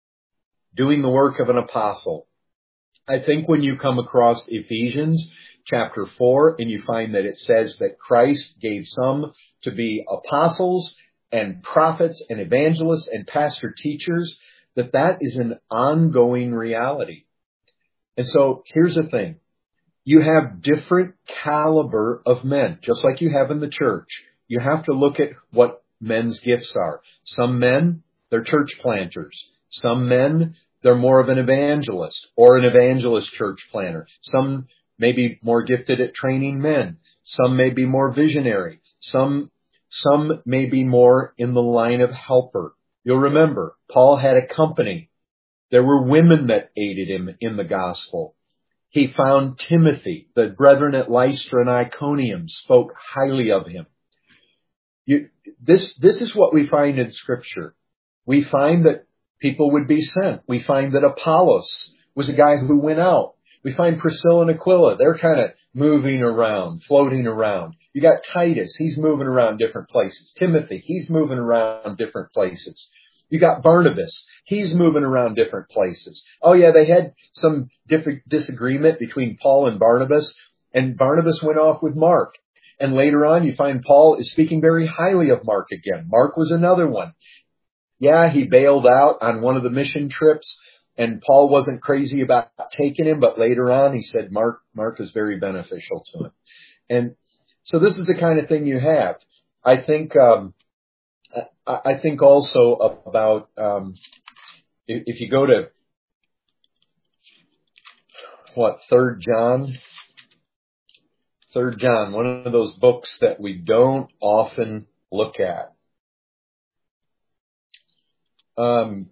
doing the work of an apostle. I think when you come across Ephesians chapter four and you find that it says that Christ gave some to be apostles and prophets and evangelists and pastor teachers, that that is an ongoing reality. And so here's the thing. You have different caliber of men, just like you have in the church. You have to look at what men's gifts are. Some men, they're church planters. Some men, they're more of an evangelist or an evangelist church planter. Some may be more gifted at training men. Some may be more visionary. Some, some may be more in the line of helper. You'll remember, Paul had a company. There were women that aided him in the gospel. He found Timothy. The brethren at Lystra and Iconium spoke highly of him. You, this, this is what we find in Scripture. We find that people would be sent. We find that Apollos was a guy who went out. We find Priscilla and Aquila. They're kind of moving around, floating around. You got Titus. He's moving around different places. Timothy. He's moving around different places. You got Barnabas. He's moving around different places. Oh yeah, they had some different disagreement between Paul and Barnabas, and Barnabas went off with Mark. And later on, you find Paul is speaking very highly of Mark again. Mark was another one. Yeah, he bailed out on one of the mission trips, and Paul wasn't crazy about taking him, but later on he said Mark, Mark is very beneficial to him. And so this is the kind of thing you have. I think, um, I think also about, um, if you go to, what, Third John? Third John, one of those books that we don't often look at. Um,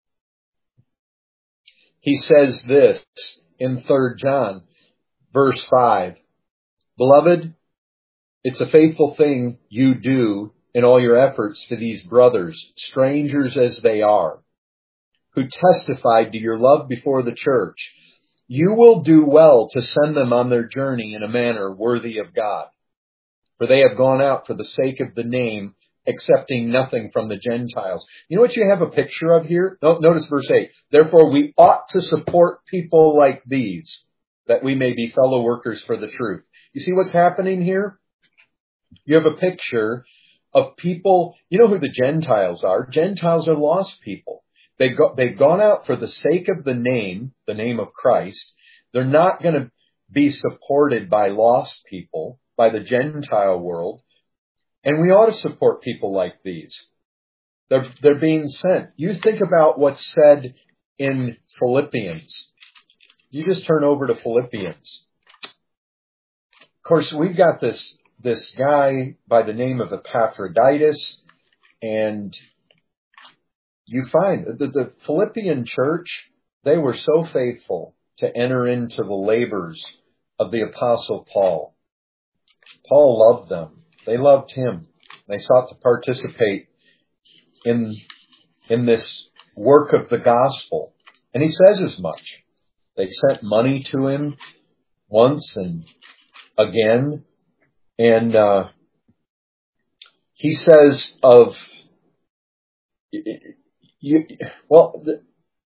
he says this in Third John, verse five. Beloved, it's a faithful thing you do in all your efforts for these brothers, strangers as they are, who testified to your love before the church. You will do well to send them on their journey in a manner worthy of God. For they have gone out for the sake of the name, accepting nothing from the Gentiles. You know what you have a picture of here? Notice verse eight. Therefore, we ought to support people like these, that we may be fellow workers for the truth. You see what's happening here? You have a picture of people. You know who the Gentiles are? Gentiles are lost people. They go, they've gone out for the sake of the name, the name of Christ. They're not going to be supported by lost people, by the Gentile world. And we ought to support people like these. They're, they're being sent. You think about what's said in Philippians. You just turn over to Philippians. Of course, we've got this, this guy by the name of Epaphroditus, and you find that the Philippian church, they were so faithful to enter into the labors of the Apostle Paul. Paul loved them. They loved him. They sought to participate in, in this work of the gospel. And he says as much. They sent money to him once and again. And uh, he says of... You, well, the,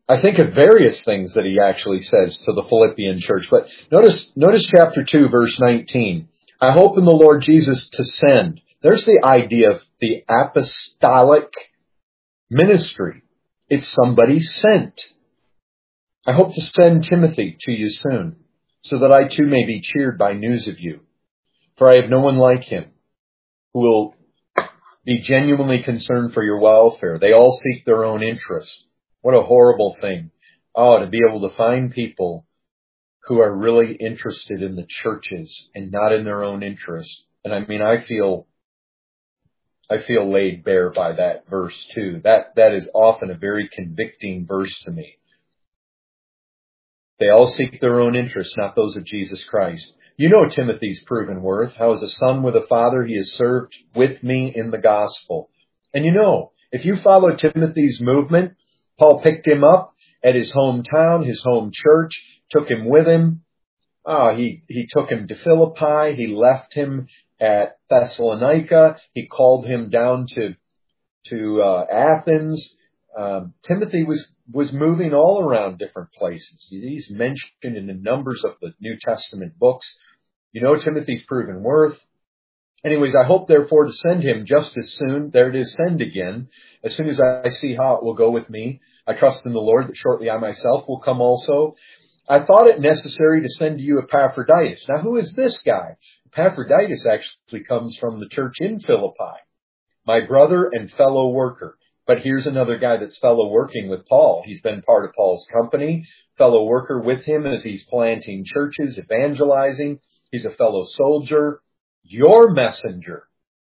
I think of various things that he actually says to the Philippian church. But notice, notice chapter two, verse nineteen. I hope in the Lord Jesus to send. There's the idea of the apostolic ministry. It's somebody sent. I hope to send Timothy to you soon, so that I too may be cheered by news of you. For I have no one like him who will be genuinely concerned for your welfare. They all seek their own interests. What a horrible thing. Oh, to be able to find people who are really interested in the churches and not in their own interests. And I mean, I feel, I feel laid bare by that verse too. That, that is often a very convicting verse to me. They all seek their own interests, not those of Jesus Christ. You know Timothy's proven worth, how as a son with a father he has served with me in the gospel. And you know, if you follow Timothy's movement, Paul picked him up at his hometown, his home church, took him with him. Oh, he, he took him to Philippi. He left him at Thessalonica. He called him down to, to, uh, Athens. Um, Timothy was, was moving all around different places. He's mentioned in the numbers of the New Testament books. You know Timothy's proven worth. Anyways, I hope therefore to send him just as soon. There it is, send again. As soon as I see how it will go with me. I trust in the Lord that shortly I myself will come also. I thought it necessary to send to you Epaphroditus. Now, who is this guy? Epaphroditus actually comes from the church in Philippi. My brother and fellow worker. But here's another guy that's fellow working with Paul. He's been part of Paul's company, fellow worker with him as he's planting churches, evangelizing. He's a fellow soldier, your messenger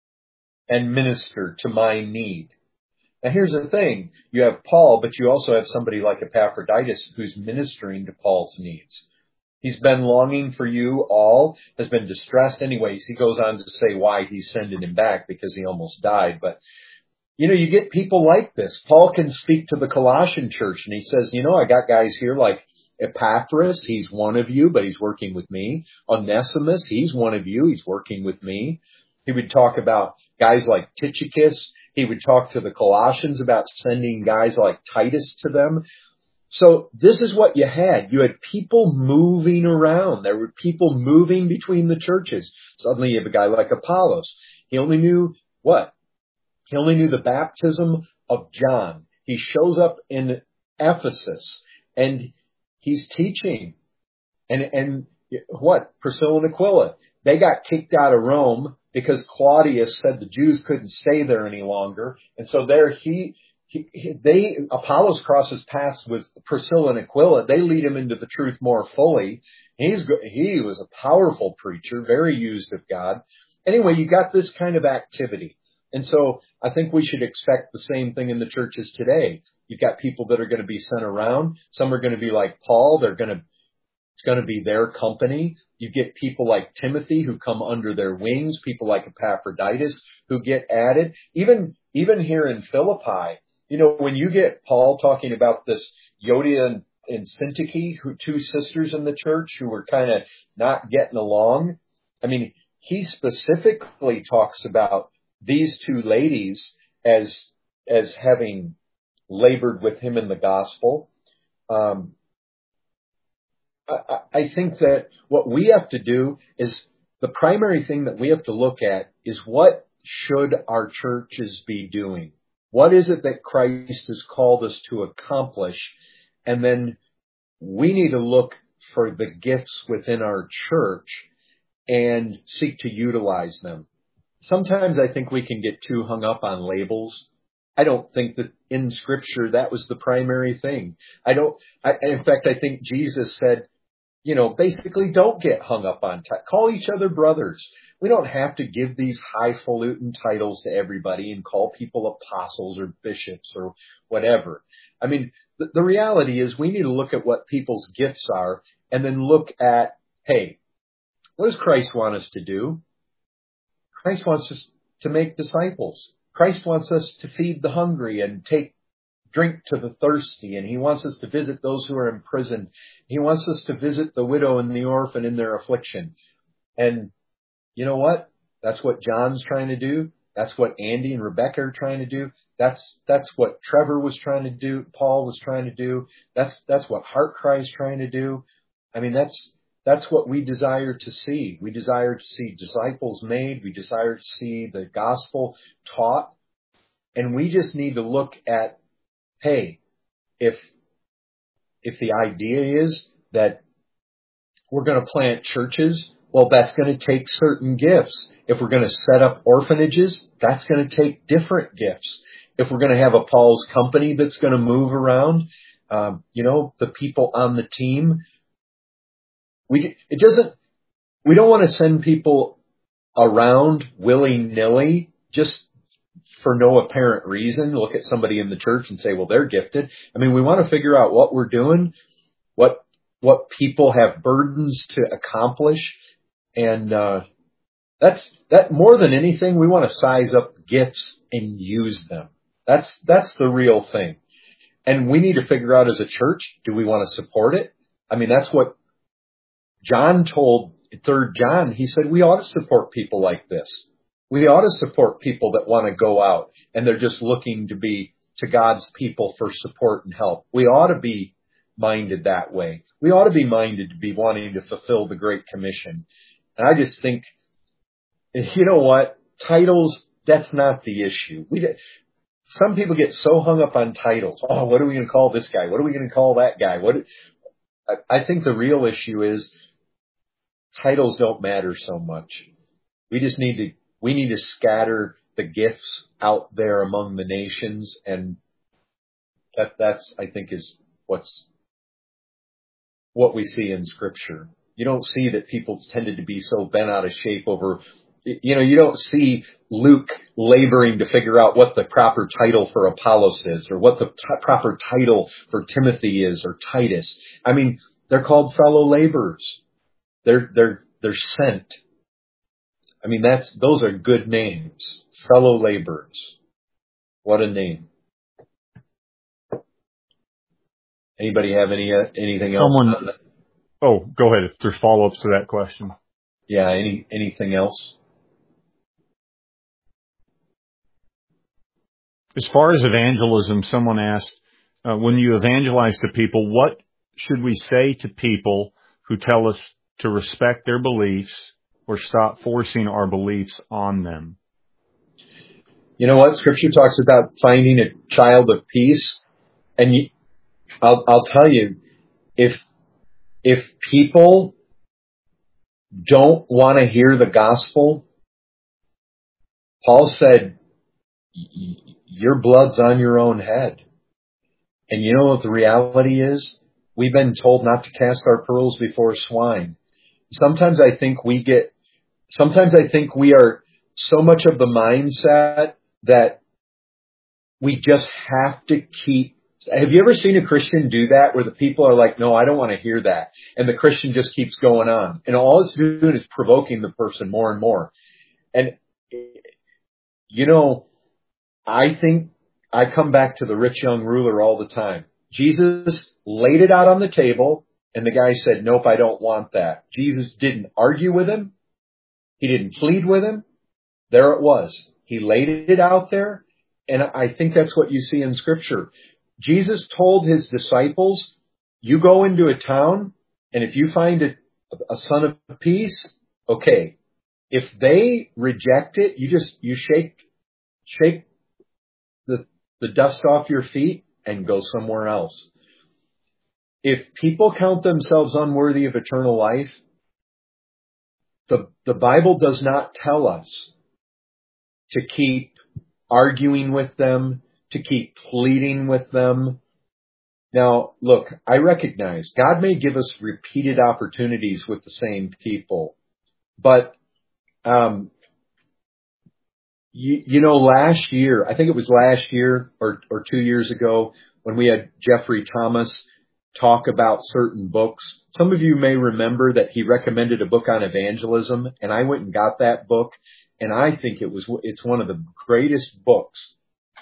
and minister to my need. Now here's the thing. You have Paul, but you also have somebody like Epaphroditus who's ministering to Paul's needs. He's been longing for you all, has been distressed. Anyways, he goes on to say why he's sending him back, because he almost died. But you know, you get people like this. Paul can speak to the Colossian church and he says, you know, I got guys here like Epaphras. He's one of you, but he's working with me. Onesimus, he's one of you. He's working with me. He would talk about guys like Tychicus. He would talk to the Colossians about sending guys like Titus to them. So this is what you had. You had people moving around. There were people moving between the churches. Suddenly you have a guy like Apollos. He only knew what? He only knew the baptism of John. He shows up in Ephesus and he's teaching. And, and what? Priscilla and Aquila. They got kicked out of Rome because Claudius said the Jews couldn't stay there any longer. And so there he, he, they, Apollos crosses paths with Priscilla and Aquila. They lead him into the truth more fully. He's, he was a powerful preacher, very used of God. Anyway, you got this kind of activity. And so I think we should expect the same thing in the churches today. You've got people that are going to be sent around. Some are going to be like Paul. They're going to, it's going to be their company. You get people like Timothy who come under their wings, people like Epaphroditus who get added. Even, even here in Philippi, you know, when you get Paul talking about this Euodia and, and Syntyche, who two sisters in the church who were kind of not getting along. I mean, he specifically talks about these two ladies as, as having labored with him in the gospel. Um, I, I think that what we have to do is the primary thing that we have to look at is what should our churches be doing? What is it that Christ has called us to accomplish? And then we need to look for the gifts within our church and seek to utilize them. Sometimes I think we can get too hung up on labels. I don't think that in Scripture that was the primary thing. I don't, I, in fact, I think Jesus said, you know, basically don't get hung up on, t- call each other brothers. We don't have to give these highfalutin titles to everybody and call people apostles or bishops or whatever. I mean, the, the reality is we need to look at what people's gifts are and then look at, hey, what does Christ want us to do? Christ wants us to make disciples. Christ wants us to feed the hungry and take drink to the thirsty. And he wants us to visit those who are imprisoned. He wants us to visit the widow and the orphan in their affliction. And you know what? That's what John's trying to do. That's what Andy and Rebecca are trying to do. That's, that's what Trevor was trying to do. Paul was trying to do. That's, that's what Heart Cry is trying to do. I mean, that's, that's what we desire to see. We desire to see disciples made. We desire to see the gospel taught. And we just need to look at, hey, if, if the idea is that we're going to plant churches, well, that's going to take certain gifts. If we're going to set up orphanages, that's going to take different gifts. If we're going to have a Paul's company that's going to move around, um, you know, the people on the team, we, it doesn't, we don't want to send people around willy-nilly just for no apparent reason. Look at somebody in the church and say, well, they're gifted. I mean, we want to figure out what we're doing, what, what people have burdens to accomplish. And, uh, that's, that more than anything, we want to size up gifts and use them. That's, that's the real thing. And we need to figure out as a church, do we want to support it? I mean, that's what John told Third John. He said, we ought to support people like this. We ought to support people that want to go out and they're just looking to be to God's people for support and help. We ought to be minded that way. We ought to be minded to be wanting to fulfill the Great Commission. And I just think, you know what? Titles, that's not the issue. We, some people get so hung up on titles. Oh, what are we going to call this guy? What are we going to call that guy? What? I, I think the real issue is titles don't matter so much. We just need to, we need to scatter the gifts out there among the nations. And that, that's, I think, is what's, what we see in Scripture. You don't see that people tended to be so bent out of shape over, you know, you don't see Luke laboring to figure out what the proper title for Apollos is or what the t- proper title for Timothy is or Titus. I mean, they're called fellow laborers. They're, they're, they're sent. I mean, that's, those are good names. Fellow laborers. What a name. Anybody have any, uh, anything else? Someone, on that? Oh, go ahead. If there's follow-ups to that question. Yeah. Any, anything else? As far as evangelism, someone asked, uh, when you evangelize to people, what should we say to people who tell us to respect their beliefs or stop forcing our beliefs on them? You know what? Scripture talks about finding a child of peace. And you, I'll, I'll tell you, if, if people don't want to hear the gospel, Paul said, your blood's on your own head. And you know what the reality is? We've been told not to cast our pearls before swine. Sometimes I think we get, sometimes I think we are so much of the mindset that we just have to keep. Have you ever seen a Christian do that where the people are like, no, I don't want to hear that. And the Christian just keeps going on. And all it's doing is provoking the person more and more. And, you know, I think I come back to the rich young ruler all the time. Jesus laid it out on the table and the guy said, nope, I don't want that. Jesus didn't argue with him. He didn't plead with him. There it was. He laid it out there. And I think that's what you see in Scripture. Jesus told his disciples, you go into a town and if you find a, a son of peace, okay. If they reject it, you just, you shake, shake the, the dust off your feet and go somewhere else. If people count themselves unworthy of eternal life, the, the Bible does not tell us to keep arguing with them, to keep pleading with them. Now, look, I recognize God may give us repeated opportunities with the same people, but, um, you, you know, last year, I think it was last year or, or two years ago when we had Jeffrey Thomas talk about certain books. Some of you may remember that he recommended a book on evangelism, and I went and got that book, and I think it was, it's one of the greatest books.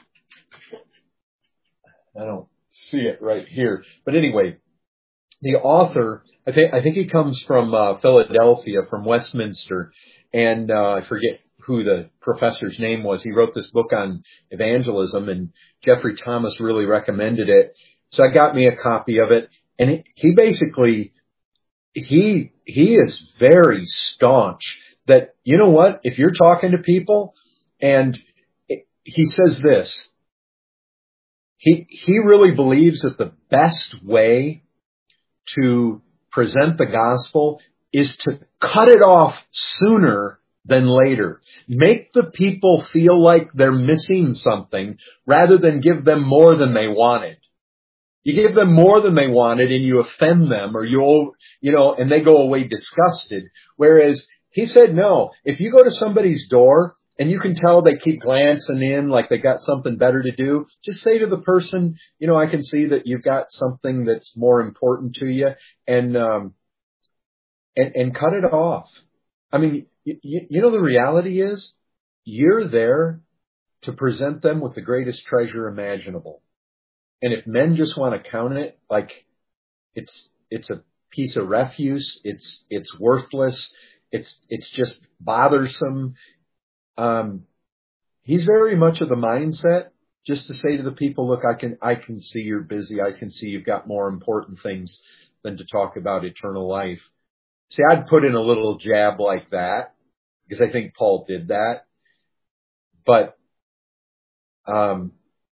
I don't see it right here. But anyway, the author, I think, I think he comes from uh, Philadelphia, from Westminster, and uh, I forget who the professor's name was. He wrote this book on evangelism, and Jeffrey Thomas really recommended it. So I got me a copy of it, and he, he basically, he, he is very staunch that, you know what, if you're talking to people, and he says this, he, he really believes that the best way to present the gospel is to cut it off sooner than later. Make the people feel like they're missing something rather than give them more than they wanted. You give them more than they wanted and you offend them, or you, you know, and they go away disgusted. Whereas he said, no, if you go to somebody's door and you can tell they keep glancing in like they got something better to do, just say to the person, you know, I can see that you've got something that's more important to you, and, um, and, and cut it off. I mean, you, you know, the reality is you're there to present them with the greatest treasure imaginable. And if men just want to count it like it's, it's a piece of refuse, it's, it's worthless, it's, it's just bothersome. Um, he's very much of the mindset just to say to the people, look, I can, I can see you're busy. I can see you've got more important things than to talk about eternal life. See, I'd put in a little jab like that because I think Paul did that. But, um,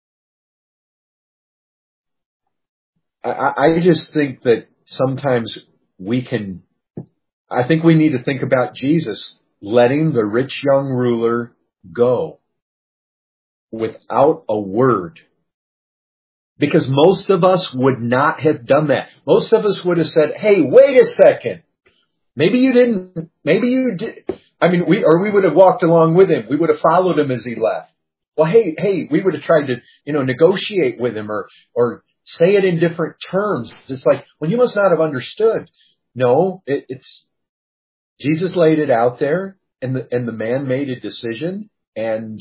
I, I just think that sometimes we can, I think we need to think about Jesus letting the rich young ruler go without a word. Because most of us would not have done that. Most of us would have said, hey, wait a second. Maybe you didn't, maybe you did. I mean, we, or we would have walked along with him. We would have followed him as he left. Well, hey, hey, we would have tried to, you know, negotiate with him or, or say it in different terms. It's like, well, you must not have understood. No, it, it's, Jesus laid it out there, and the, and the man made a decision, and,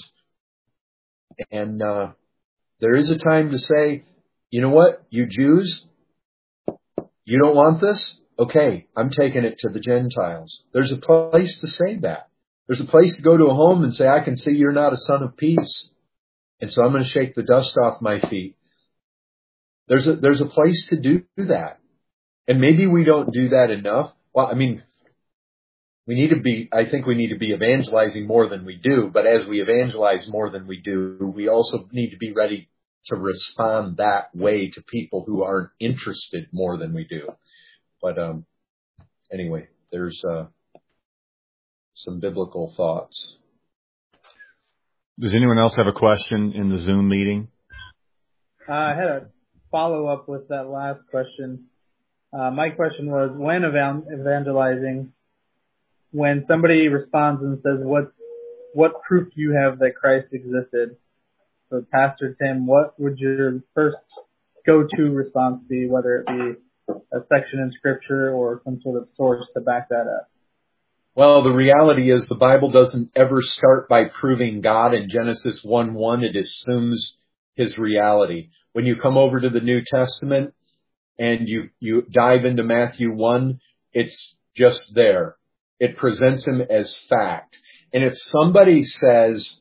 and, uh, there is a time to say, you know what, you Jews, you don't want this? Okay, I'm taking it to the Gentiles. There's a place to say that. There's a place to go to a home and say, I can see you're not a son of peace. And so I'm going to shake the dust off my feet. There's a, there's a place to do that. And maybe we don't do that enough. Well, I mean, we need to be, I think we need to be evangelizing more than we do. But as we evangelize more than we do, we also need to be ready to respond that way to people who aren't interested more than we do. But um, anyway, there's uh, some biblical thoughts. Does anyone else have a question in the Zoom meeting? Uh, I had a follow-up with that last question. Uh, my question was, when evangelizing, when somebody responds and says, what what proof do you have that Christ existed? So, Pastor Tim, what would your first go-to response be, whether it be a section in Scripture or some sort of source to back that up? Well, the reality is the Bible doesn't ever start by proving God. In Genesis one one, it assumes his reality. When you come over to the New Testament and you, you dive into Matthew one, it's just there. It presents him as fact. And if somebody says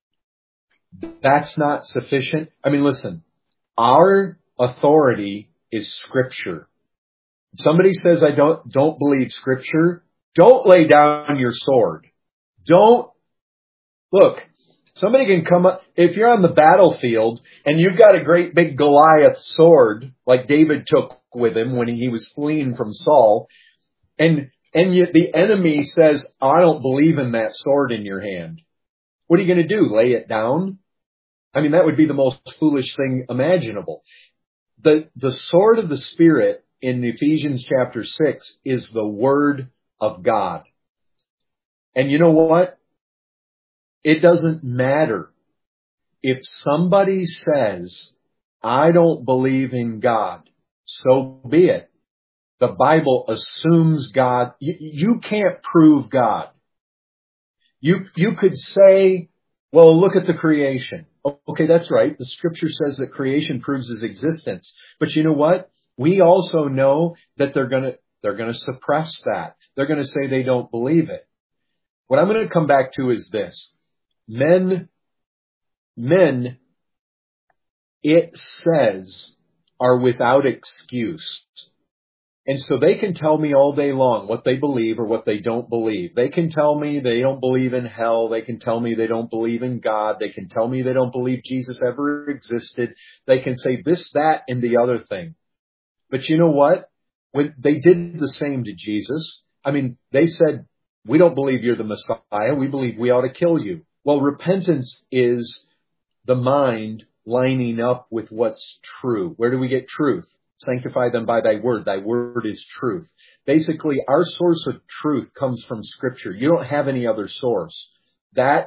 that's not sufficient, I mean, listen, our authority is Scripture. If somebody says I don't, don't believe Scripture, don't lay down your sword. Don't, look, somebody can come up, if you're on the battlefield and you've got a great big Goliath sword, like David took with him when he was fleeing from Saul, and, and yet the enemy says, I don't believe in that sword in your hand. What are you going to do? Lay it down? I mean, that would be the most foolish thing imaginable. The, the sword of the Spirit in Ephesians chapter six is the Word of God. And you know what? It doesn't matter. If somebody says, I don't believe in God, so be it. The Bible assumes God. You, you can't prove God. You, you could say, well, look at the creation. Okay, that's right. The Scripture says that creation proves his existence. But you know what? We also know that they're going to, they're going to suppress that. They're going to say they don't believe it. what I'm going to come back to is this. Men, men, it says, are without excuse. And so they can tell me all day long what they believe or what they don't believe. They can tell me they don't believe in hell. They can tell me they don't believe in God. They can tell me they don't believe Jesus ever existed. They can say this, that, and the other thing. But you know what? When they did the same to Jesus, I mean, they said, we don't believe you're the Messiah. We believe we ought to kill you. Well, repentance is the mind lining up with what's true. Where do we get truth? Sanctify them by thy word. Thy word is truth. Basically, our source of truth comes from Scripture. You don't have any other source. That,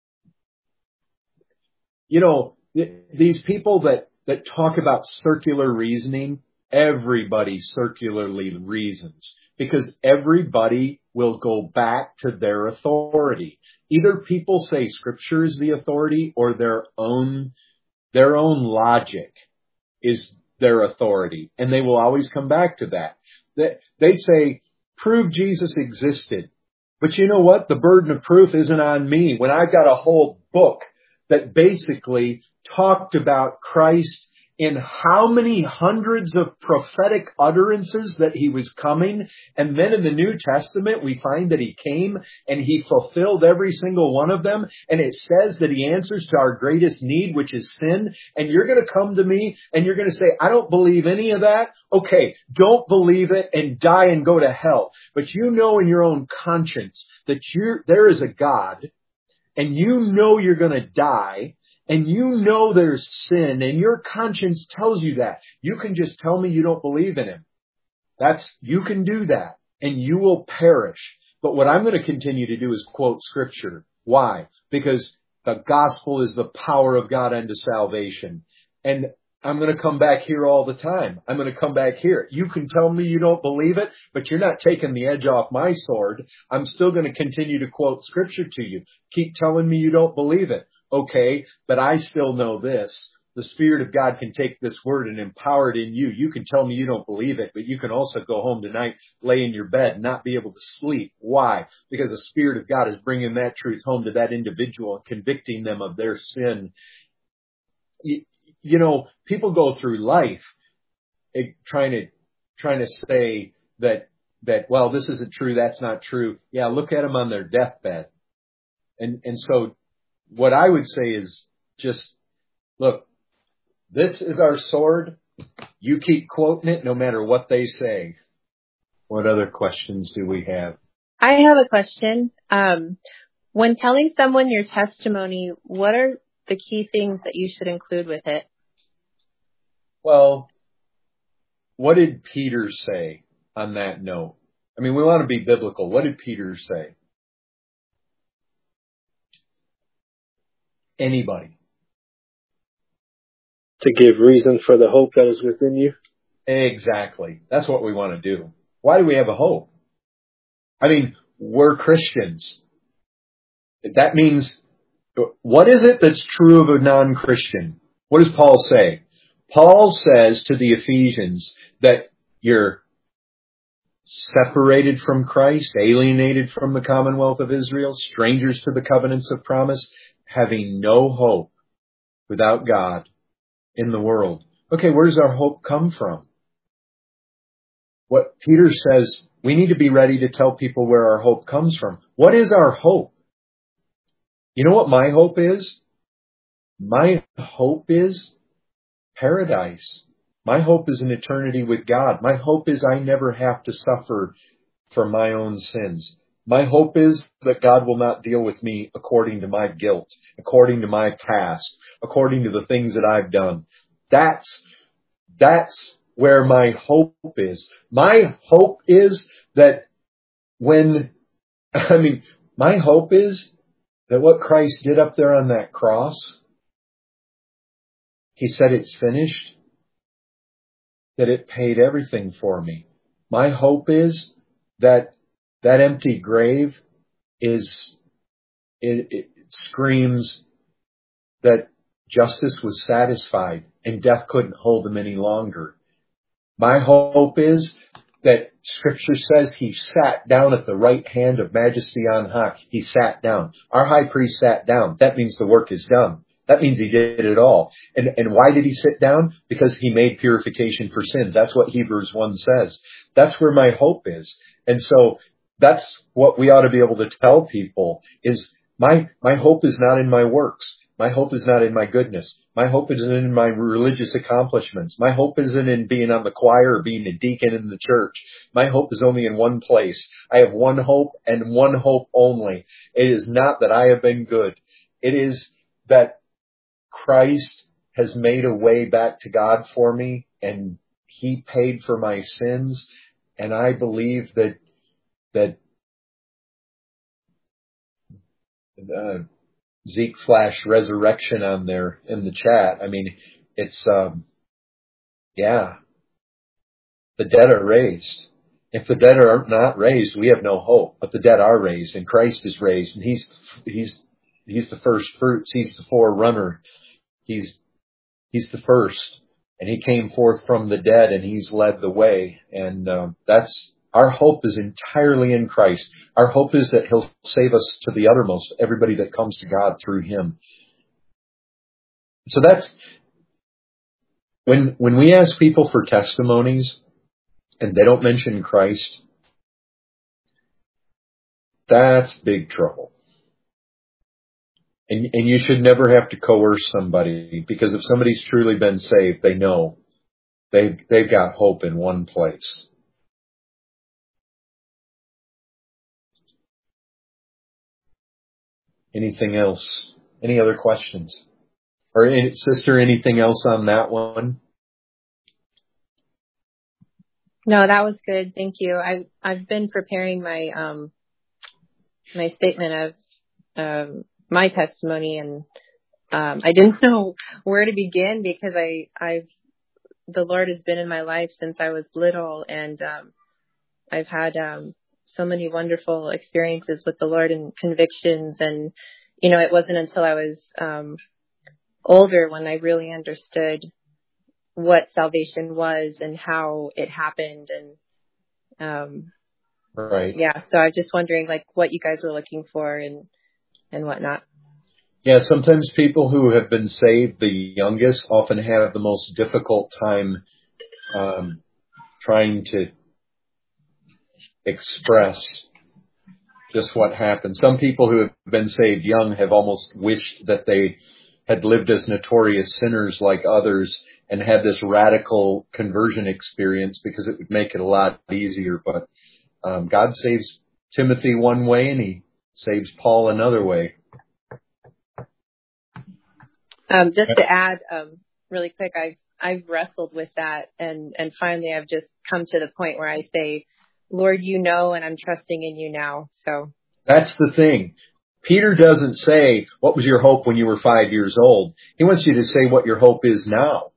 you know, th- these people that, that talk about circular reasoning, everybody circularly reasons because everybody will go back to their authority. Either people say Scripture is the authority or their own, their own logic is their authority. And they will always come back to that. They, they say, prove Jesus existed. But you know what? The burden of proof isn't on me. When I've got a whole book that basically talked about Christ in how many hundreds of prophetic utterances that he was coming. And then in the New Testament, we find that he came and he fulfilled every single one of them. And it says that he answers to our greatest need, which is sin. And you're going to come to me and you're going to say, I don't believe any of that. Okay, don't believe it and die and go to hell. But you know in your own conscience that you're, there is a God and you know you're going to die. And you know there's sin and your conscience tells you that. You can just tell me you don't believe in him. That's, you can do that and you will perish. But what I'm going to continue to do is quote Scripture. Why? Because the gospel is the power of God unto salvation. And I'm going to come back here all the time. I'm going to come back here. You can tell me you don't believe it, but you're not taking the edge off my sword. I'm still going to continue to quote Scripture to you. Keep telling me you don't believe it. Okay, but I still know this. The Spirit of God can take this word and empower it in you. You can tell me you don't believe it, but you can also go home tonight, lay in your bed, and not be able to sleep. Why? Because the Spirit of God is bringing that truth home to that individual and convicting them of their sin. You, you know, people go through life trying to trying to say that that well, this isn't true, that's not true. Yeah, look at them on their deathbed, and and so. What I would say is just, look, this is our sword. You keep quoting it no matter what they say. What other questions do we have? I have a question. Um, when telling someone your testimony, what are the key things that you should include with it? Well, what did Peter say on that note? I mean, we want to be biblical. What did Peter say? Anybody. To give reason for the hope that is within you. Exactly. That's what we want to do. Why do we have a hope? I mean, we're Christians. That means, what is it that's true of a non-Christian? What does Paul say? Paul says to the Ephesians that you're separated from Christ, alienated from the commonwealth of Israel, strangers to the covenants of promise, having no hope without God in the world. Okay, where does our hope come from? What Peter says, we need to be ready to tell people where our hope comes from. What is our hope? You know what my hope is? My hope is paradise. My hope is an eternity with God. My hope is I never have to suffer for my own sins. My hope is that God will not deal with me according to my guilt, according to my past, according to the things that I've done. That's, that's where my hope is. My hope is that when, I mean, my hope is that what Christ did up there on that cross, he said it's finished, that it paid everything for me. My hope is that that empty grave is, it, it screams that justice was satisfied and death couldn't hold him any longer. My hope is that Scripture says he sat down at the right hand of majesty on high. He sat down. Our high priest sat down. That means the work is done. That means he did it all. And, and why did he sit down? Because he made purification for sins. That's what Hebrews one says. That's where my hope is. And so that's what we ought to be able to tell people is my, my hope is not in my works. My hope is not in my goodness. My hope isn't in my religious accomplishments. My hope isn't in being on the choir or being a deacon in the church. My hope is only in one place. I have one hope and one hope only. It is not that I have been good. It is that Christ has made a way back to God for me, and he paid for my sins. And I believe that, that, uh, Zeke flashed resurrection on there in the chat. I mean, it's, um, yeah, the dead are raised. If the dead are not raised, we have no hope, but the dead are raised and Christ is raised, and he's, he's, he's the first fruits. He's the forerunner. He's, he's the first, and he came forth from the dead, and he's led the way. And, um, that's, our hope is entirely in Christ. Our hope is that he'll save us to the uttermost, everybody that comes to God through him. So that's, when, when we ask people for testimonies and they don't mention Christ, that's big trouble. And, and you should never have to coerce somebody, because if somebody's truly been saved, they know they've, they've got hope in one place. Anything else? Any other questions? Or, sister, anything else on that one? No, that was good. Thank you. I, I've been preparing my, um, my statement of, um, my testimony, and, um, I didn't know where to begin, because I, I've, the Lord has been in my life since I was little, and, um, I've had, um, so many wonderful experiences with the Lord and convictions. And, you know, it wasn't until I was, um, older when I really understood what salvation was and how it happened. And, um, right. Yeah. So I was just wondering, like, what you guys were looking for and, and whatnot. Yeah. Sometimes people who have been saved the youngest often have the most difficult time, um, trying to express just what happened. Some people who have been saved young have almost wished that they had lived as notorious sinners like others and had this radical conversion experience, because it would make it a lot easier. But um, God saves Timothy one way and he saves Paul another way. Um, just to add, um, really quick, I've, I've wrestled with that, and, and finally I've just come to the point where I say, Lord, you know, and I'm trusting in you now. So that's the thing. Peter doesn't say, what was your hope when you were five years old? He wants you to say what your hope is now.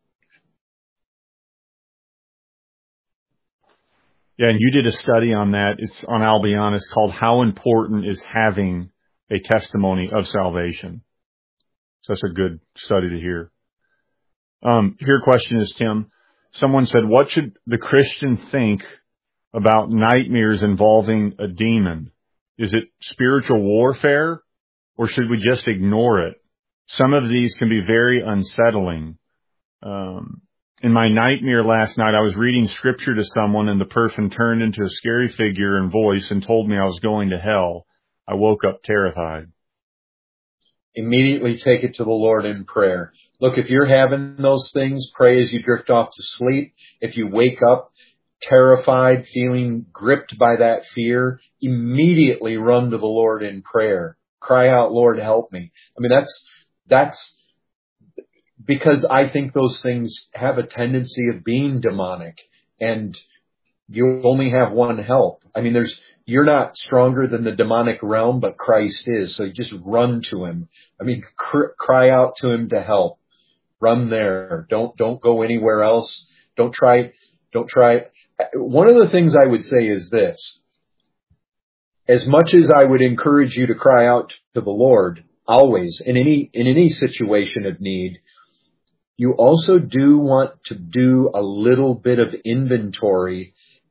Yeah, and you did a study on that. It's on Albion. It's called How Important is Having a Testimony of Salvation. So that's a good study to hear. Um, your question is, Tim, someone said, what should the Christian think about nightmares involving a demon? Is it spiritual warfare, or should we just ignore it? Some of these can be very unsettling. Um, in my nightmare last night, I was reading scripture to someone, and the person turned into a scary figure and voice and told me I was going to hell. I woke up terrified. Immediately take it to the Lord in prayer. Look, if you're having those things, pray as you drift off to sleep. If you wake up terrified, feeling gripped by that fear, immediately run to the Lord in prayer. Cry out, Lord, help me. I mean, that's, that's because I think those things have a tendency of being demonic, and you only have one help. I mean, there's, you're not stronger than the demonic realm, but Christ is. So just run to him. I mean, cr- cry out to him to help. Run there. Don't, don't go anywhere else. Don't try, don't try. One of the things I would say is this. As much as I would encourage you to cry out to the Lord, always, in any, in any situation of need, you also do want to do a little bit of inventory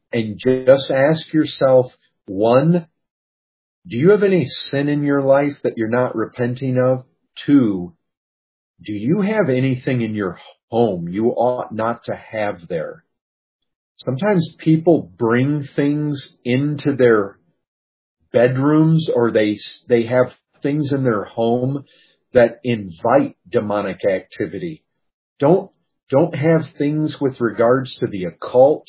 and just ask yourself, one, do you have any sin in your life that you're not repenting of? Two, do you have anything in your home you ought not to have there? Sometimes people bring things into their bedrooms, or they they have things in their home that invite demonic activity. Don't don't have things with regards to the occult.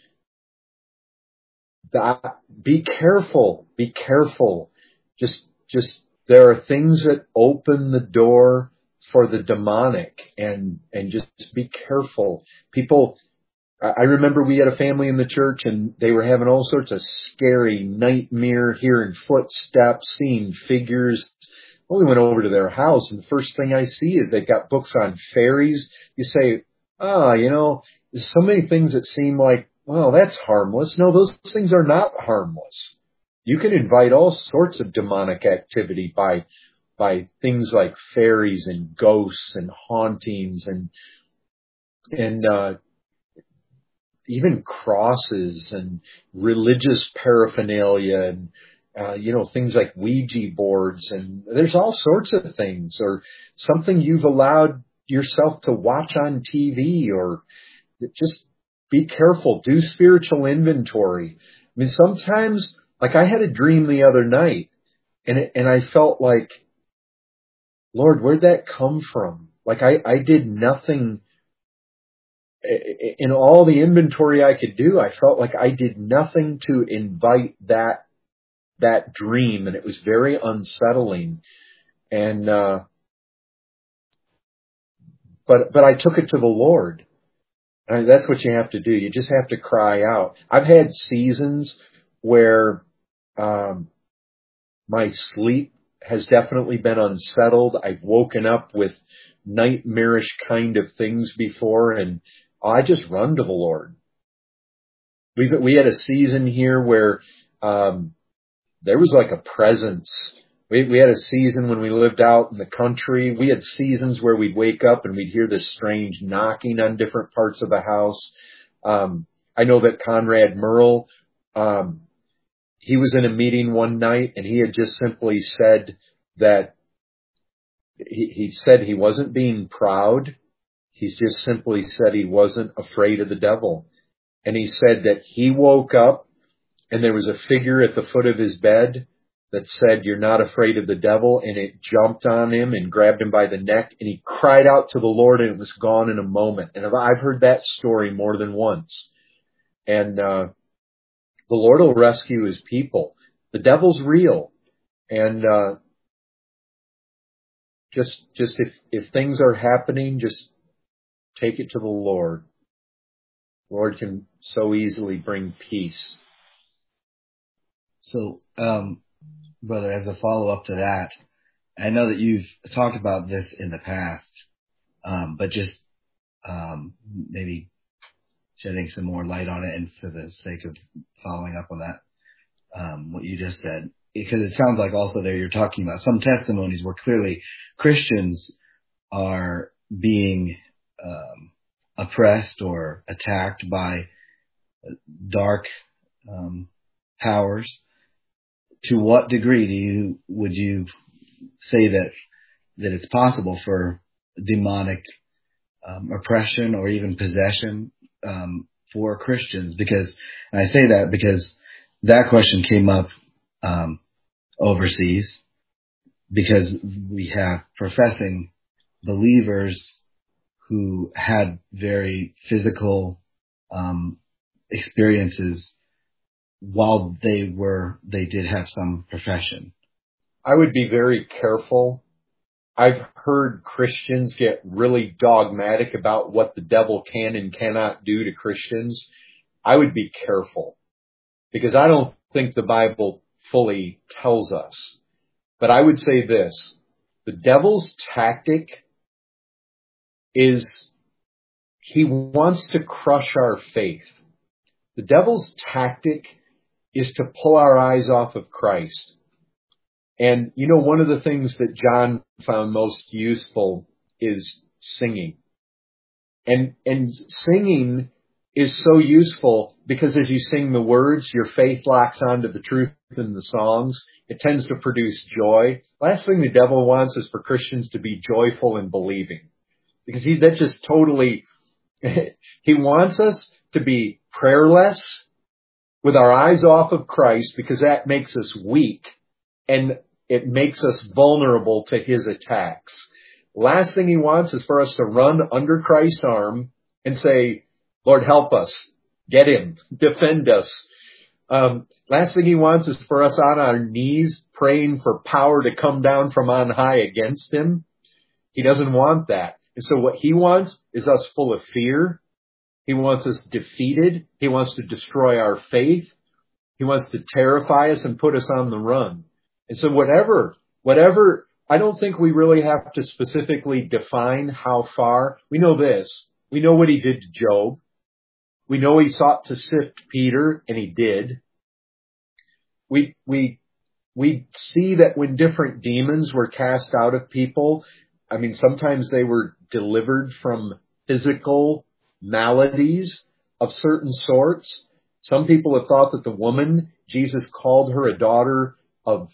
That, be careful. Be careful. Just just there are things that open the door for the demonic, and and just be careful. People, I remember we had a family in the church, and they were having all sorts of scary nightmare, hearing footsteps, seeing figures. Well, we went over to their house, and the first thing I see is they've got books on fairies. You say, ah, oh, you know, there's so many things that seem like, well, that's harmless. No, those things are not harmless. You can invite all sorts of demonic activity by by things like fairies and ghosts and hauntings and and uh even crosses and religious paraphernalia and, uh, you know, things like Ouija boards, and there's all sorts of things, or something you've allowed yourself to watch on T V, or just be careful. Do spiritual inventory. I mean, sometimes, like I had a dream the other night, and it, and I felt like, Lord, where'd that come from? Like I, I did nothing. In all the inventory I could do, I felt like I did nothing to invite that that dream, and it was very unsettling. And uh, but but I took it to the Lord. I mean, that's what you have to do. You just have to cry out. I've had seasons where um, my sleep has definitely been unsettled. I've woken up with nightmarish kind of things before, and I just run to the Lord. We we had a season here where um, there was like a presence. We we had a season when we lived out in the country. We had seasons where we'd wake up and we'd hear this strange knocking on different parts of the house. Um, I know that Conrad Merle, um, he was in a meeting one night, and he had just simply said that he, he said he wasn't being proud. He's just simply said he wasn't afraid of the devil. And he said that he woke up and there was a figure at the foot of his bed that said, "You're not afraid of the devil." And it jumped on him and grabbed him by the neck, and he cried out to the Lord, and it was gone in a moment. And I've heard that story more than once. And uh, the Lord will rescue his people. The devil's real. And uh, just just if, if things are happening, just take it to the Lord. The Lord can so easily bring peace. So, um, brother, as a follow-up to that, I know that you've talked about this in the past, um, but just um, maybe shedding some more light on it, and for the sake of following up on that, um, what you just said, because it sounds like also there you're talking about some testimonies where clearly Christians are being um, oppressed or attacked by dark um, powers. To what degree do you would you say that that it's possible for demonic um, oppression or even possession um, for Christians? Because, and I say that because that question came up um, overseas, because we have professing believers who had very physical um, experiences while they were, they did have some profession. I would be very careful. I've heard Christians get really dogmatic about what the devil can and cannot do to Christians. I would be careful, because I don't think the Bible fully tells us. But I would say this: the devil's tactic is he wants to crush our faith. The devil's tactic is to pull our eyes off of Christ. And, you know, one of the things that John found most useful is singing. And, and singing is so useful because as you sing the words, your faith locks onto the truth in the songs. It tends to produce joy. Last thing the devil wants is for Christians to be joyful in believing, because he, that just totally, he wants us to be prayerless with our eyes off of Christ, because that makes us weak and it makes us vulnerable to his attacks. Last thing he wants is for us to run under Christ's arm and say, Lord, help us, get him, defend us. Um, last thing he wants is for us on our knees praying for power to come down from on high against him. He doesn't want that. And so what he wants is us full of fear. He wants us defeated. He wants to destroy our faith. He wants to terrify us and put us on the run. And so whatever, whatever, I don't think we really have to specifically define how far. We know this. We know what he did to Job. We know he sought to sift Peter, and he did. We, we, we see that when different demons were cast out of people, I mean, sometimes they were delivered from physical maladies of certain sorts. Some people have thought that the woman, Jesus called her a daughter of,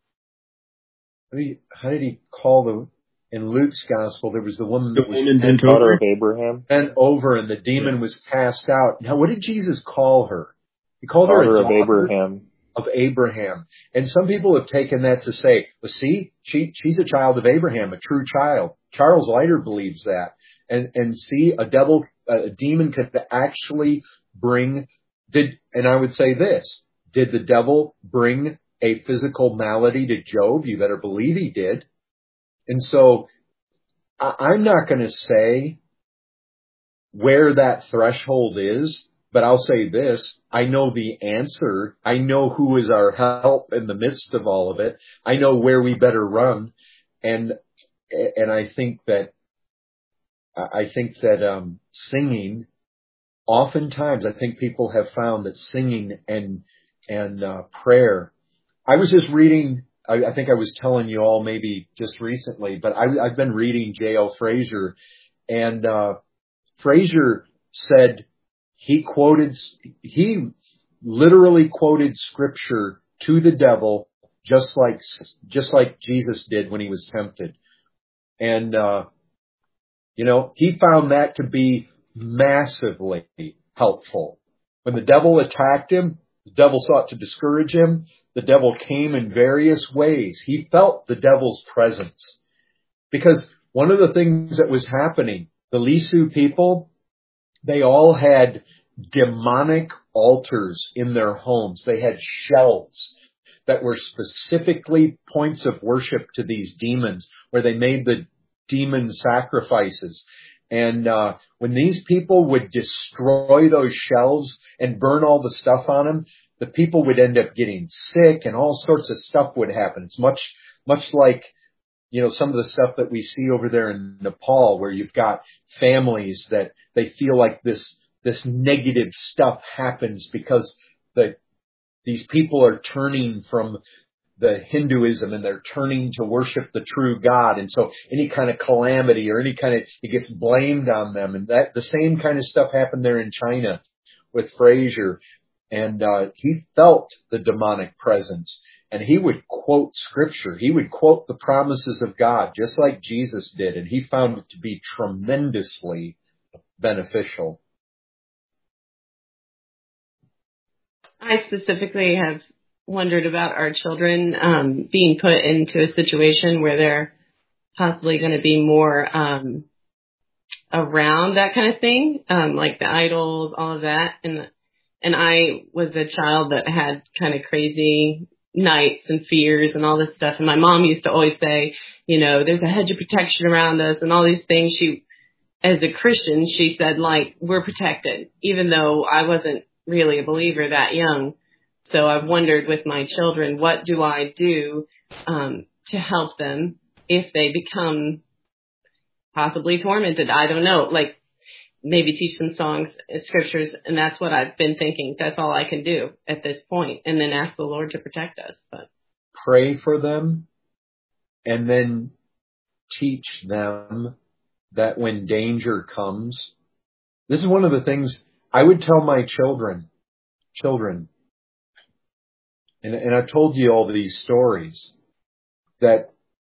how did he call the, in Luke's gospel, there was the woman that was bent daughter of Abraham. Bent over, and the demon was cast out. Now, what did Jesus call her? He called her a daughter of Abraham. Of Abraham. And some people have taken that to say, well, see, she, she's a child of Abraham, a true child. Charles Leiter believes that. And, and see, a devil, a demon could actually bring, did, and I would say this, did the devil bring a physical malady to Job? You better believe he did. And so I, I'm not going to say where that threshold is, but I'll say this. I know the answer. I know who is our help in the midst of all of it. I know where we better run. And, and I think that, I think that, um, singing, oftentimes I think people have found that singing and, and, uh, prayer. I was just reading, I, I think I was telling you all maybe just recently, but I, I've been reading J L Frazier, and, uh, Frazier said he quoted, he literally quoted scripture to the devil just like, just like Jesus did when he was tempted. And, uh, you know, he found that to be massively helpful. When the devil attacked him, the devil sought to discourage him. The devil came in various ways. He felt the devil's presence. Because one of the things that was happening, the Lisu people, they all had demonic altars in their homes. They had shelves that were specifically points of worship to these demons, where they made the demon sacrifices. And uh when these people would destroy those shelves and burn all the stuff on them, the people would end up getting sick and all sorts of stuff would happen. It's much, much like, you know, some of the stuff that we see over there in Nepal, where you've got families that they feel like this, this negative stuff happens because the, these people are turning from the Hinduism and they're turning to worship the true God. And so any kind of calamity or any kind of, it gets blamed on them. And that, the same kind of stuff happened there in China with Frazier. And, uh, he felt the demonic presence, and he would quote scripture. He would quote the promises of God just like Jesus did. And he found it to be tremendously beneficial. I specifically have wondered about our children um, being put into a situation where they're possibly going to be more um, around that kind of thing, um, like the idols, all of that. And and I was a child that had kind of crazy nights and fears and all this stuff. And my mom used to always say, you know, there's a hedge of protection around us and all these things. She, as a Christian, she said, like, we're protected, even though I wasn't really a believer that young. So I've wondered with my children, what do I do um, to help them if they become possibly tormented? I don't know. Like, maybe teach them songs and scriptures, and that's what I've been thinking. That's all I can do at this point, and then ask the Lord to protect us. But pray for them, and then teach them that when danger comes, this is one of the things I would tell my children, children, and, and I've told you all these stories, that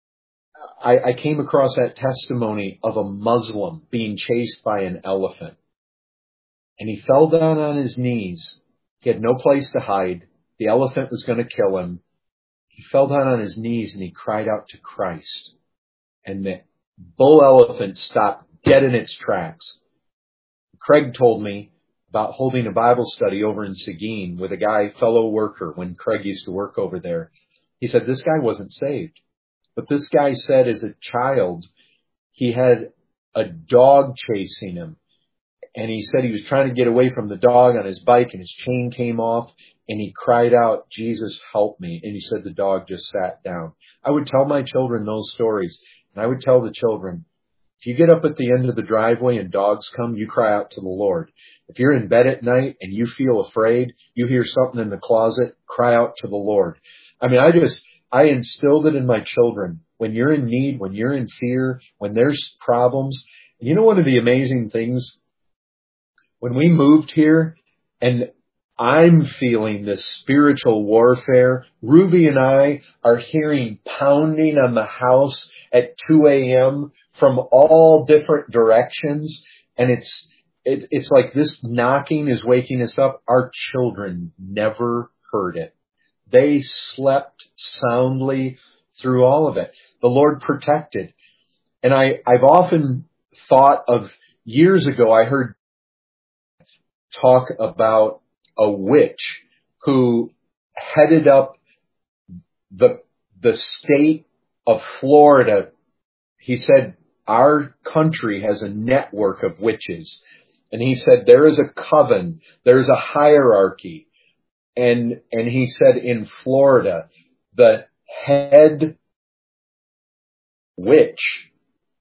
I, I came across that testimony of a Muslim being chased by an elephant. And he fell down on his knees. He had no place to hide. The elephant was going to kill him. He fell down on his knees and he cried out to Christ. And the bull elephant stopped dead in its tracks. Craig told me about holding a Bible study over in Seguin with a guy, fellow worker, when Craig used to work over there. He said this guy wasn't saved. But this guy said as a child, he had a dog chasing him. And he said he was trying to get away from the dog on his bike and his chain came off and he cried out, Jesus, help me. And he said the dog just sat down. I would tell my children those stories. And I would tell the children, if you get up at the end of the driveway and dogs come, you cry out to the Lord. If you're in bed at night and you feel afraid, you hear something in the closet, cry out to the Lord. I mean, I just, I instilled it in my children. When you're in need, when you're in fear, when there's problems. You know, one of the amazing things, when we moved here and I'm feeling this spiritual warfare, Ruby and I are hearing pounding on the house at two a.m. from all different directions. And it's, it, it's like this knocking is waking us up. Our children never heard it. They slept soundly through all of it. The Lord protected. And I, I've often thought of years ago, I heard talk about a witch who headed up the, the state of Florida. He said, our country has a network of witches. And he said, there is a coven. There's a hierarchy. And, and he said in Florida, the head witch,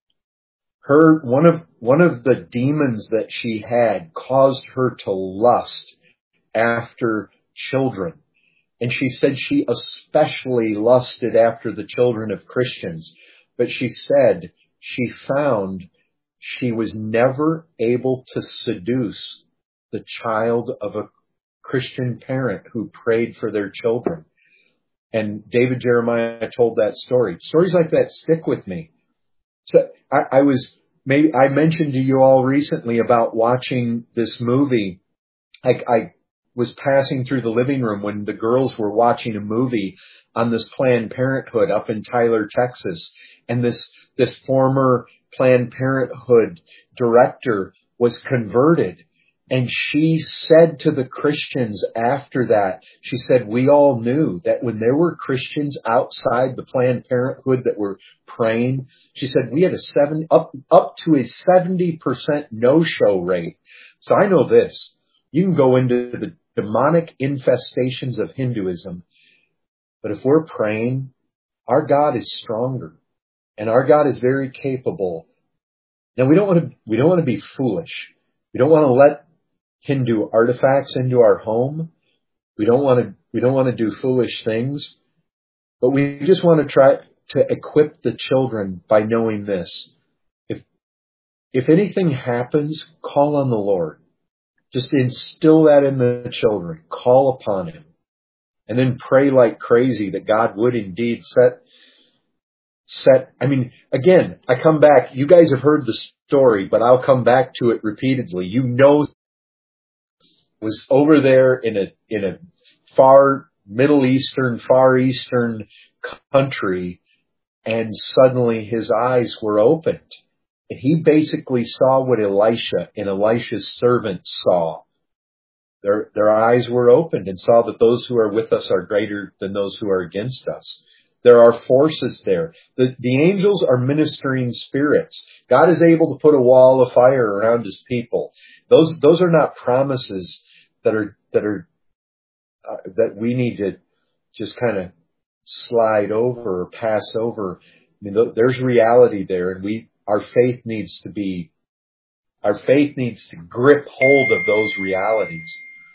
her, one of, one of the demons that she had caused her to lust after children. And she said she especially lusted after the children of Christians. But she said she found she was never able to seduce the child of a Christian parent who prayed for their children. And David Jeremiah told that story. Stories like that stick with me. So I, I was, maybe I mentioned to you all recently about watching this movie. I, I was passing through the living room when the girls were watching a movie on this Planned Parenthood up in Tyler, Texas. And this, this former Planned Parenthood director was converted. And she said to the Christians after that, she said, we all knew that when there were Christians outside the Planned Parenthood that were praying, she said, we had a seven, up, up to a seventy percent no-show rate. So I know this, you can go into the demonic infestations of Hinduism, but if we're praying, our God is stronger and our God is very capable. Now we don't want to, we don't want to be foolish. We don't want to let Hindu artifacts into our home. We don't want to, we don't want to do foolish things, but we just want to try to equip the children by knowing this. If, if anything happens, call on the Lord. Just instill that in the children. Call upon Him. And then pray like crazy that God would indeed set, set, I mean, again, I come back, you guys have heard the story, but I'll come back to it repeatedly. You know, was over there in a, in a far Middle Eastern, Far Eastern country, and suddenly his eyes were opened. And he basically saw what Elisha and Elisha's servant saw. Their, their eyes were opened and saw that those who are with us are greater than those who are against us. There are forces there. The, the angels are ministering spirits. God is able to put a wall of fire around His people. Those, those are not promises that are, that are, uh, that we need to just kind of slide over or pass over. I mean, th- there's reality there, and we, our faith needs to be, our faith needs to grip hold of those realities.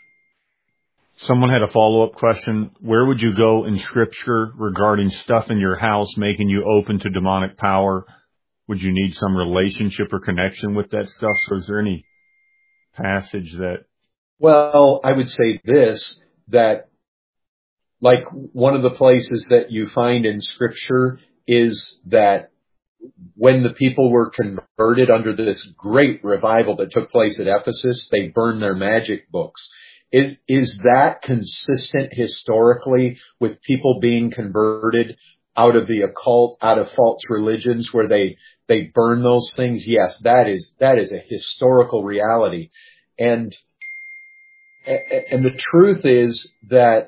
Someone had a follow-up question. Where would you go in Scripture regarding stuff in your house making you open to demonic power? Would you need some relationship or connection with that stuff? So is there any passage that? Well, I would say this, that like one of the places that you find in Scripture is that when the people were converted under this great revival that took place at Ephesus, they burned their magic books. Is, is that consistent historically with people being converted out of the occult, out of false religions where they, they burn those things? Yes, that is, that is a historical reality. And, and the truth is that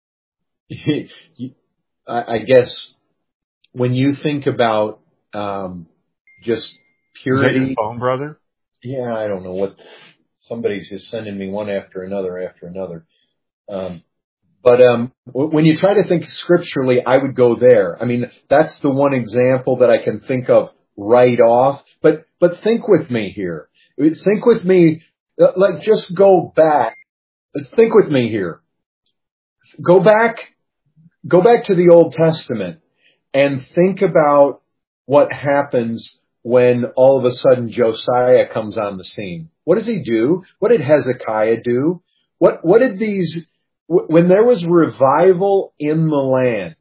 I guess when you think about um, just purity. Is that your phone, brother? Yeah, I don't know what. Somebody's just sending me one after another after another. Um, but um, when you try to think scripturally, I would go there. I mean, that's the one example that I can think of right off. But but think with me here. Think with me. Like, just go back. Think with me here. Go back. Go back to the Old Testament and think about what happens when all of a sudden Josiah comes on the scene. What does he do? What did Hezekiah do? What, what did these, when there was revival in the land,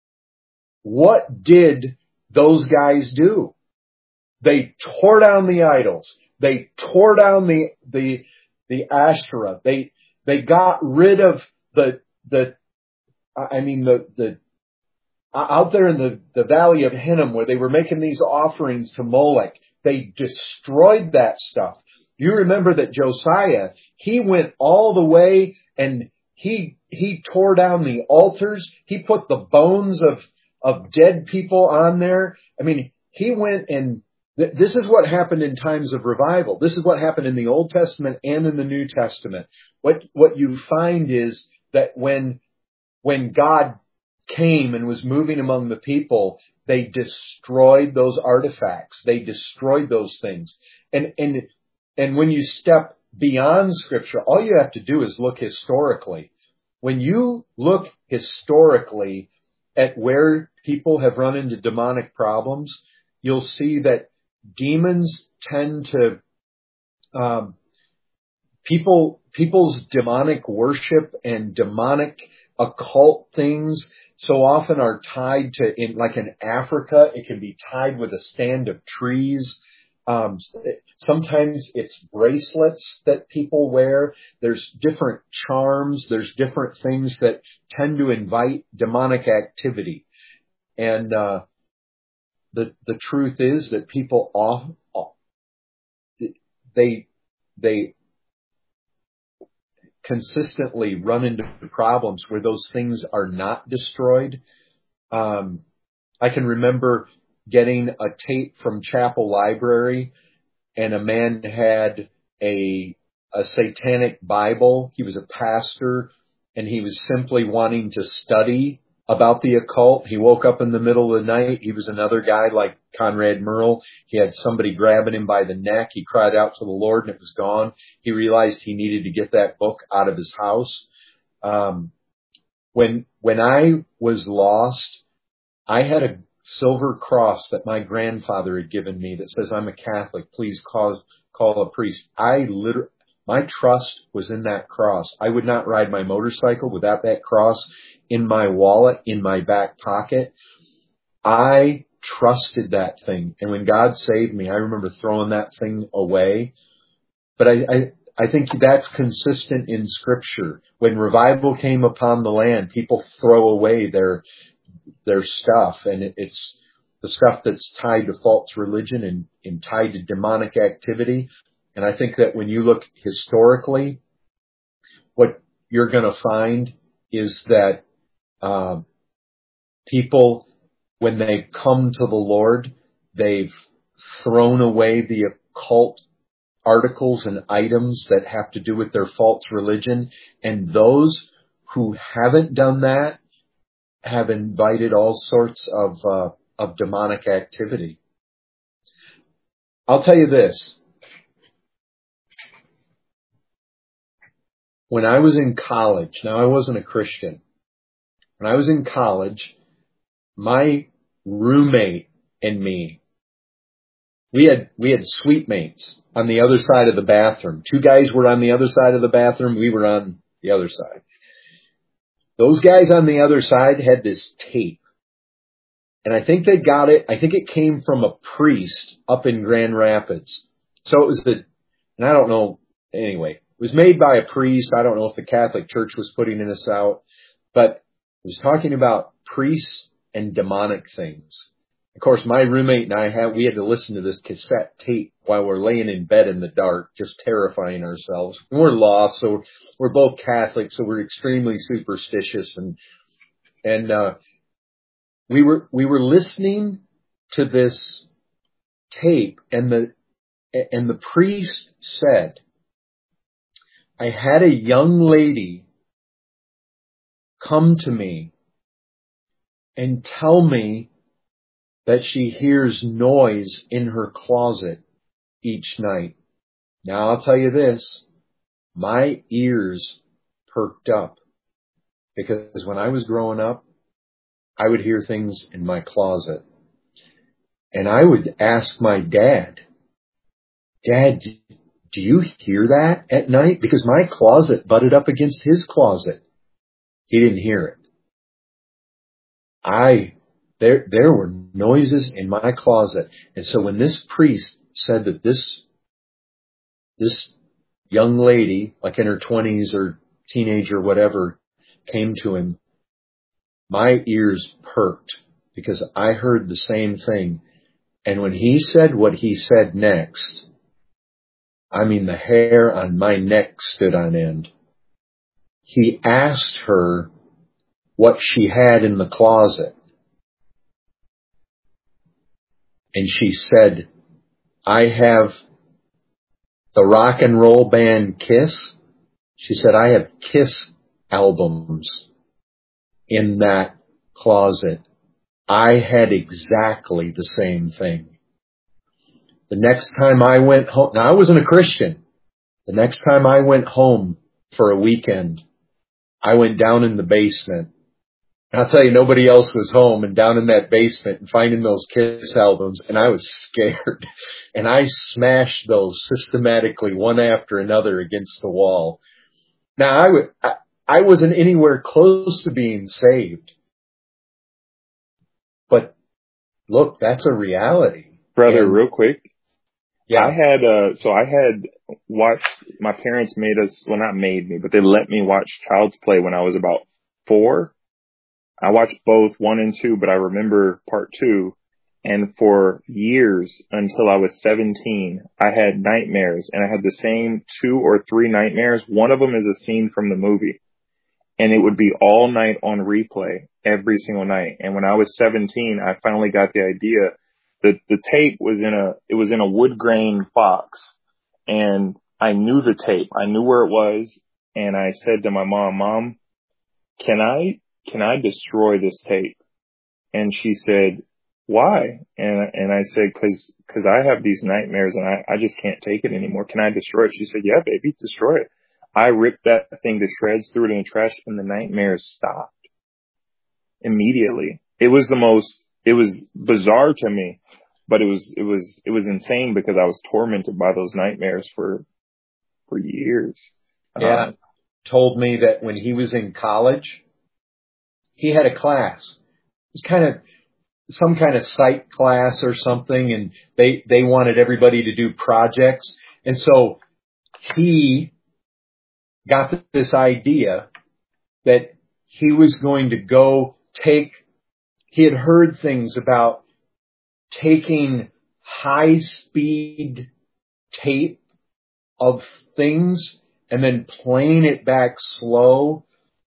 what did those guys do? They tore down the idols. They tore down the, the, the Asherah. They, they got rid of the, the, I mean, the, the, out there in the, the valley of Hinnom where they were making these offerings to Molech, they destroyed that stuff. You remember that Josiah, he went all the way and he, he tore down the altars. He put the bones of, of dead people on there. I mean, he went and th- this is what happened in times of revival. This is what happened in the Old Testament and in the New Testament. What, what you find is that when When God came and was moving among the people, they destroyed those artifacts. They destroyed those things. And, and, and when you step beyond Scripture, all you have to do is look historically. When you look historically at where people have run into demonic problems, you'll see that demons tend to, um, people, people's demonic worship and demonic occult things so often are tied to, in like in Africa, it can be tied with a stand of trees. Um, sometimes it's bracelets that people wear. There's different charms. There's different things that tend to invite demonic activity. And, uh, the, the truth is that people off, they, they, consistently run into problems where those things are not destroyed. Um, I can remember getting a tape from Chapel Library, and a man had a a satanic Bible. He was a pastor, and he was simply wanting to study about the occult. He woke up in the middle of the night. He was another guy like Conrad Merle. He had somebody grabbing him by the neck. He cried out to the Lord and it was gone. He realized he needed to get that book out of his house. Um, when, when I was lost, I had a silver cross that my grandfather had given me that says, "I'm a Catholic. Please call, call a priest." I literally, my trust was in that cross. I would not ride my motorcycle without that cross in my wallet, in my back pocket. I trusted that thing. And when God saved me, I remember throwing that thing away. But I, I, I think that's consistent in Scripture. When revival came upon the land, people throw away their, their stuff. And it, it's the stuff that's tied to false religion and, and tied to demonic activity. And I think that when you look historically, what you're going to find is that uh, people, when they come to the Lord, they've thrown away the occult articles and items that have to do with their false religion. And those who haven't done that have invited all sorts of uh, of demonic activity. I'll tell you this. When I was in college, now I wasn't a Christian. When I was in college, my roommate and me, we had, we had suite mates on the other side of the bathroom. Two guys were on the other side of the bathroom. We were on the other side. Those guys on the other side had this tape. And I think they got it. I think it came from a priest up in Grand Rapids. So it was the, and I don't know, anyway, it was made by a priest. I don't know if the Catholic Church was putting this out, but it was talking about priests and demonic things. Of course, my roommate and I had, we had to listen to this cassette tape while we're laying in bed in the dark, just terrifying ourselves. And we're lost, so we're both Catholic, so we're extremely superstitious. And, and, uh, we were, we were listening to this tape, and the, and the priest said, I had a young lady come to me and tell me that she hears noise in her closet each night. Now I'll tell you this, my ears perked up, because when I was growing up, I would hear things in my closet. And I would ask my dad, Dad, do you hear that at night? Because my closet butted up against his closet. He didn't hear it. I, there, there were noises in my closet. And so when this priest said that this, this young lady, like in her twenties or teenager, whatever, came to him, my ears perked, because I heard the same thing. And when he said what he said next, I mean, the hair on my neck stood on end. He asked her what she had in the closet. And she said, I have the rock and roll band Kiss. She said, I have Kiss albums in that closet. I had exactly the same thing. The next time I went home, now I wasn't a Christian. The next time I went home for a weekend, I went down in the basement. And I'll tell you, nobody else was home, and down in that basement and finding those Kiss albums, and I was scared. And I smashed those systematically one after another against the wall. Now I would, I, I wasn't anywhere close to being saved. But look, that's a reality. Brother, and, real quick. Yeah. I had, uh, so I had watched, my parents made us, well not made me, but they let me watch Child's Play when I was about four. I watched both one and two, but I remember part two. And for years until I was seventeen, I had nightmares, and I had the same two or three nightmares. One of them is a scene from the movie, and it would be all night on replay every single night. And when I was seventeen, I finally got the idea. The, the tape was in a, it was in a wood grain box, and I knew the tape. I knew where it was. And I said to my mom, Mom, can I, can I destroy this tape? And she said, why? And, and I said, cause, cause I have these nightmares and I, I just can't take it anymore. Can I destroy it? She said, yeah, baby, destroy it. I ripped that thing to shreds, threw it in the trash, and the nightmares stopped immediately. It was the most, it was bizarre to me, but it was, it was, it was insane, because I was tormented by those nightmares for, for years. Yeah. Um, told me that when he was in college, he had a class. It was kind of some kind of psych class or something, and they, they wanted everybody to do projects. And so he got this idea that he was going to go take, he had heard things about taking high speed tape of things and then playing it back slow.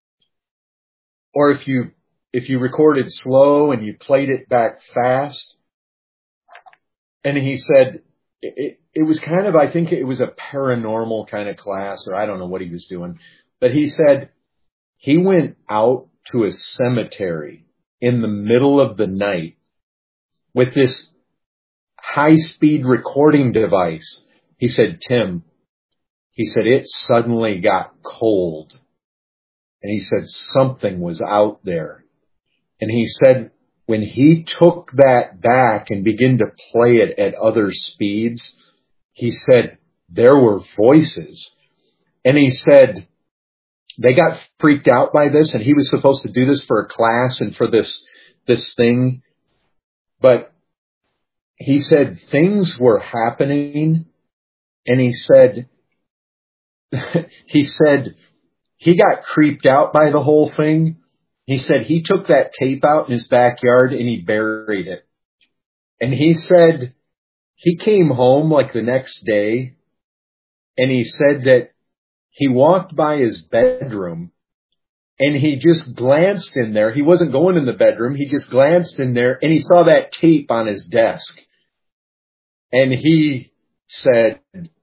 Or if you, if you recorded slow and you played it back fast. And he said it, it, it was kind of, I think it was a paranormal kind of class, or I don't know what he was doing, but he said he went out to a cemetery in the middle of the night with this high-speed recording device. He said, Tim, he said, it suddenly got cold. And he said something was out there. And he said when he took that back and began to play it at other speeds, he said there were voices. And he said they got freaked out by this, and he was supposed to do this for a class and for this, this thing. But he said things were happening, and he said, he said he got creeped out by the whole thing. He said he took that tape out in his backyard and he buried it. And he said he came home like the next day, and he said that he walked by his bedroom and he just glanced in there. He wasn't going in the bedroom. He just glanced in there and he saw that tape on his desk. And he said,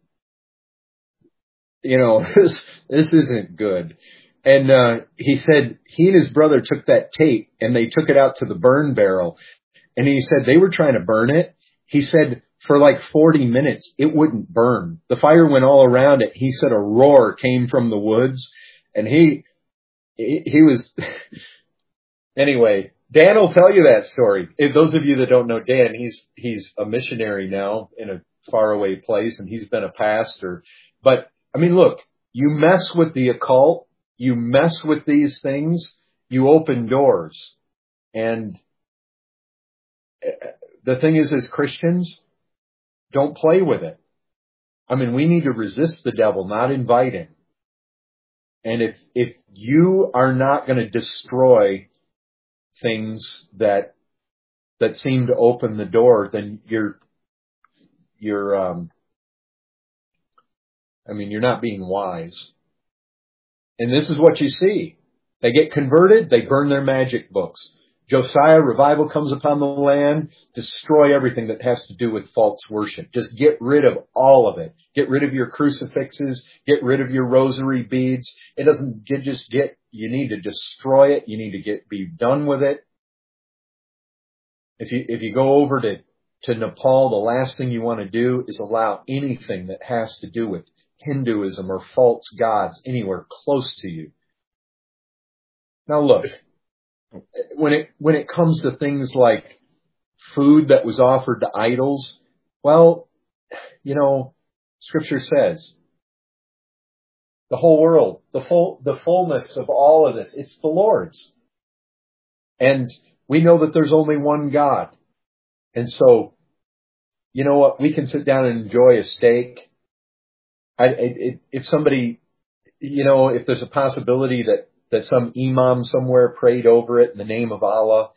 you know, this, this isn't good. And, uh, he said he and his brother took that tape and they took it out to the burn barrel. And he said they were trying to burn it. He said for like forty minutes, it wouldn't burn. The fire went all around it. He said a roar came from the woods, and he, he, he was, anyway, Dan will tell you that story. If those of you that don't know Dan, he's, he's a missionary now in a faraway place, and he's been a pastor. But I mean, look, you mess with the occult, you mess with these things, you open doors. And the thing is, as Christians, don't play with it. I mean, we need to resist the devil, not invite him. And if, if you are not going to destroy things that, that seem to open the door, then you're, you're, um, I mean, you're not being wise. And this is what you see. They get converted, they burn their magic books. Josiah, revival comes upon the land, destroy everything that has to do with false worship. Just get rid of all of it. Get rid of your crucifixes. Get rid of your rosary beads. It doesn't get, just get, you need to destroy it. You need to get, be done with it. If you, if you go over to, to Nepal, the last thing you want to do is allow anything that has to do with Hinduism or false gods anywhere close to you. Now look, when it, when it comes to things like food that was offered to idols, well, you know, Scripture says the whole world, the full, the fullness of all of this, it's the Lord's. And we know that there's only one God. And so, you know what? We can sit down and enjoy a steak. I, it, if somebody, you know, if there's a possibility that that some imam somewhere prayed over it in the name of Allah,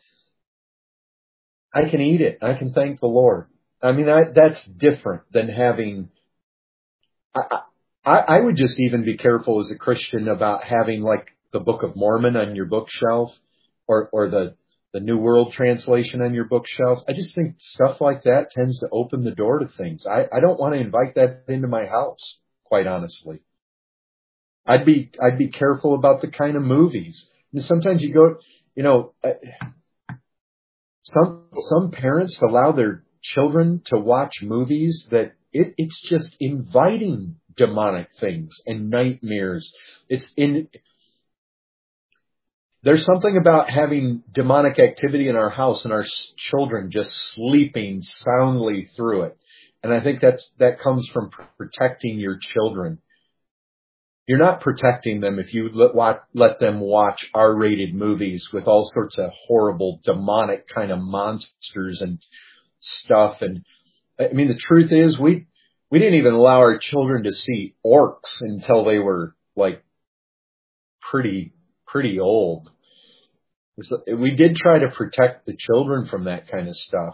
I can eat it. I can thank the Lord. I mean, I, that's different than having, I, I, I would just even be careful as a Christian about having like the Book of Mormon on your bookshelf or, or the, the New World Translation on your bookshelf. I just think stuff like that tends to open the door to things. I, I don't want to invite that into my house, quite honestly. I'd be, I'd be careful about the kind of movies. And sometimes you go, you know, some, some parents allow their children to watch movies that it, it's just inviting demonic things and nightmares. It's in, there's something about having demonic activity in our house and our children just sleeping soundly through it. And I think that's, that comes from protecting your children. You're not protecting them if you let, let them watch R-rated movies with all sorts of horrible, demonic kind of monsters and stuff. And I mean, the truth is, we we didn't even allow our children to see orcs until they were like pretty pretty old. We did try to protect the children from that kind of stuff.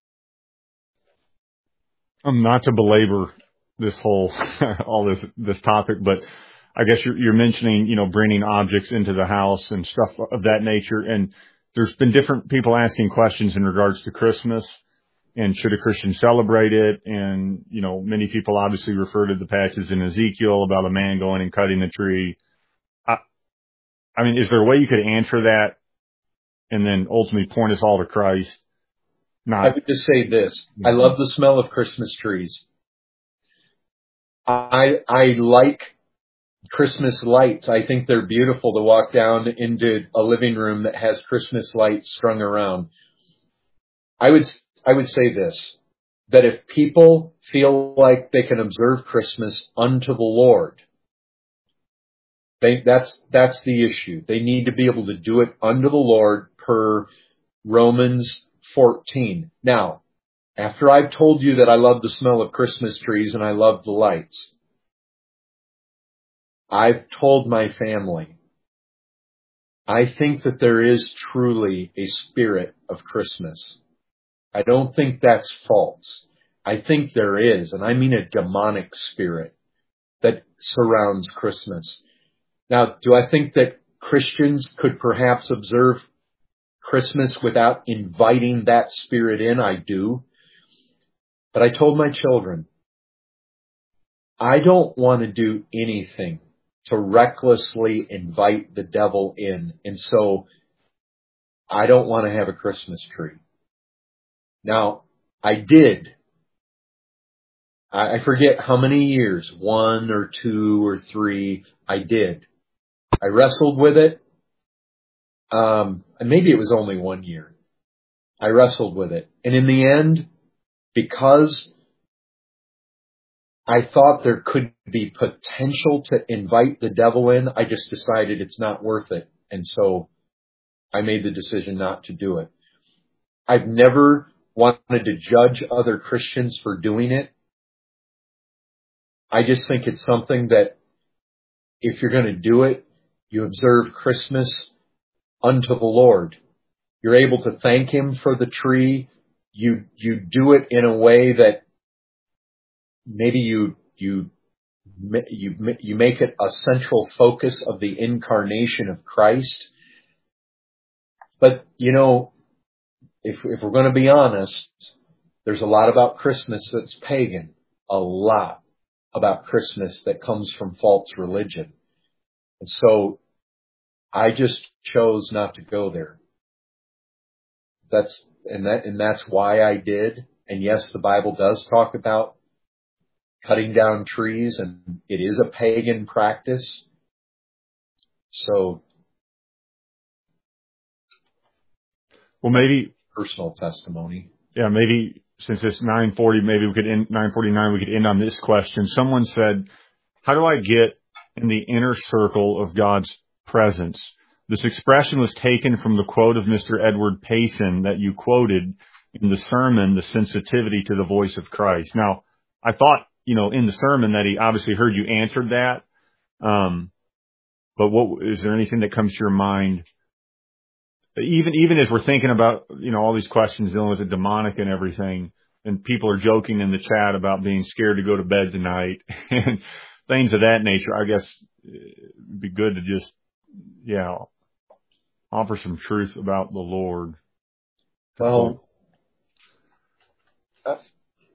Um, not to belabor this whole all this this topic, but I guess you're, you're mentioning, you know, bringing objects into the house and stuff of that nature. And there's been different people asking questions in regards to Christmas and should a Christian celebrate it? And, you know, many people obviously refer to the passage in Ezekiel about a man going and cutting a tree. I, I mean, is there a way you could answer that and then ultimately point us all to Christ? Not, I would just say this. I love the smell of Christmas trees. I, I like Christmas lights. I think they're beautiful to walk down into a living room that has Christmas lights strung around. I would, I would say this, that if people feel like they can observe Christmas unto the Lord, they, that's, that's the issue. They need to be able to do it unto the Lord per Romans fourteen. Now, after I've told you that I love the smell of Christmas trees and I love the lights, I've told my family, I think that there is truly a spirit of Christmas. I don't think that's false. I think there is, and I mean a demonic spirit that surrounds Christmas. Now, do I think that Christians could perhaps observe Christmas without inviting that spirit in? I do. But I told my children, I don't want to do anything to recklessly invite the devil in. And so I don't want to have a Christmas tree. Now, I did. I forget how many years, one or two or three, I did. I wrestled with it. Um, and maybe it was only one year. I wrestled with it. And in the end, because I thought there could be potential to invite the devil in, I just decided it's not worth it. And so I made the decision not to do it. I've never wanted to judge other Christians for doing it. I just think it's something that if you're going to do it, you observe Christmas unto the Lord. You're able to thank Him for the tree. You, you do it in a way that maybe you, you, you, you make it a central focus of the incarnation of Christ. But, you know, if, if we're going to be honest, there's a lot about Christmas that's pagan. A lot about Christmas that comes from false religion. And so I just chose not to go there. That's, and that, and that's why I did. And yes, the Bible does talk about cutting down trees, and it is a pagan practice. So, well, maybe personal testimony. Yeah, maybe since it's nine forty, maybe we could end nine forty-nine. We could end on this question. Someone said, "How do I get in the inner circle of God's presence?" This expression was taken from the quote of Mister Edward Payson that you quoted in the sermon, "The Sensitivity to the Voice of Christ." Now, I thought, you know, in the sermon that he obviously heard you answered that. Um, but what is there anything that comes to your mind? Even, even as we're thinking about, you know, all these questions dealing with the demonic and everything, and people are joking in the chat about being scared to go to bed tonight and things of that nature, I guess it'd be good to just, yeah, offer some truth about the Lord. Well, uh,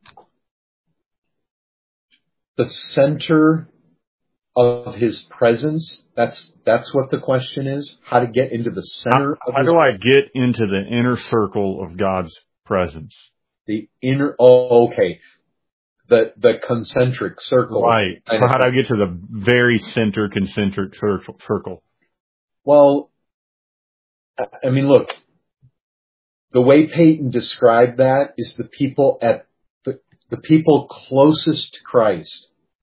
the center of His presence, that's that's what the question is. How to get into the center how, of how His do I presence. get into the inner circle of God's presence? The inner, oh, okay. The the concentric circle. Right. So how do I get to the very center concentric circle? Well, I mean, look, the way Peyton described that is the people at the, the people closest to Christ.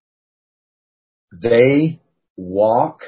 They walk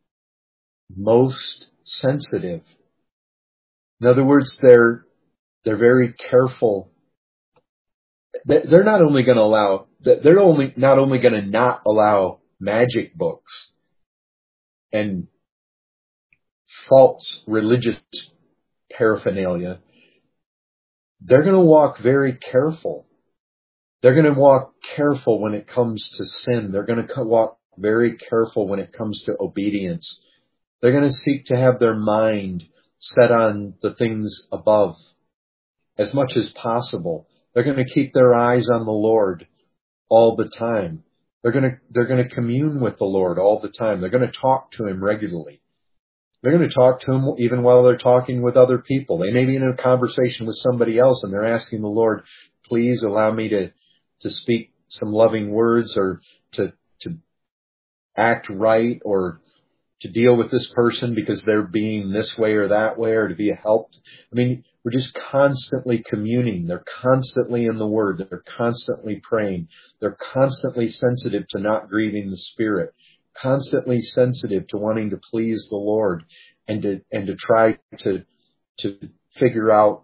most sensitive. In other words, they're, they're very careful. They're not only going to allow, they're only, not only going to not allow magic books and false religious paraphernalia. They're going to walk very careful. They're going to walk careful when it comes to sin. They're going to walk very careful when it comes to obedience. They're going to seek to have their mind set on the things above as much as possible. They're going to keep their eyes on the Lord all the time. They're going to, they're going to commune with the Lord all the time. They're going to talk to Him regularly. They're going to talk to Him even while they're talking with other people. They may be in a conversation with somebody else and they're asking the Lord, please allow me to, to speak some loving words, or to, to act right, or to deal with this person because they're being this way or that way, or to be a help. I mean, We're just constantly communing. They're constantly in the Word. They're constantly praying. They're constantly sensitive to not grieving the Spirit, constantly sensitive to wanting to please the Lord and to, and to try to, to figure out,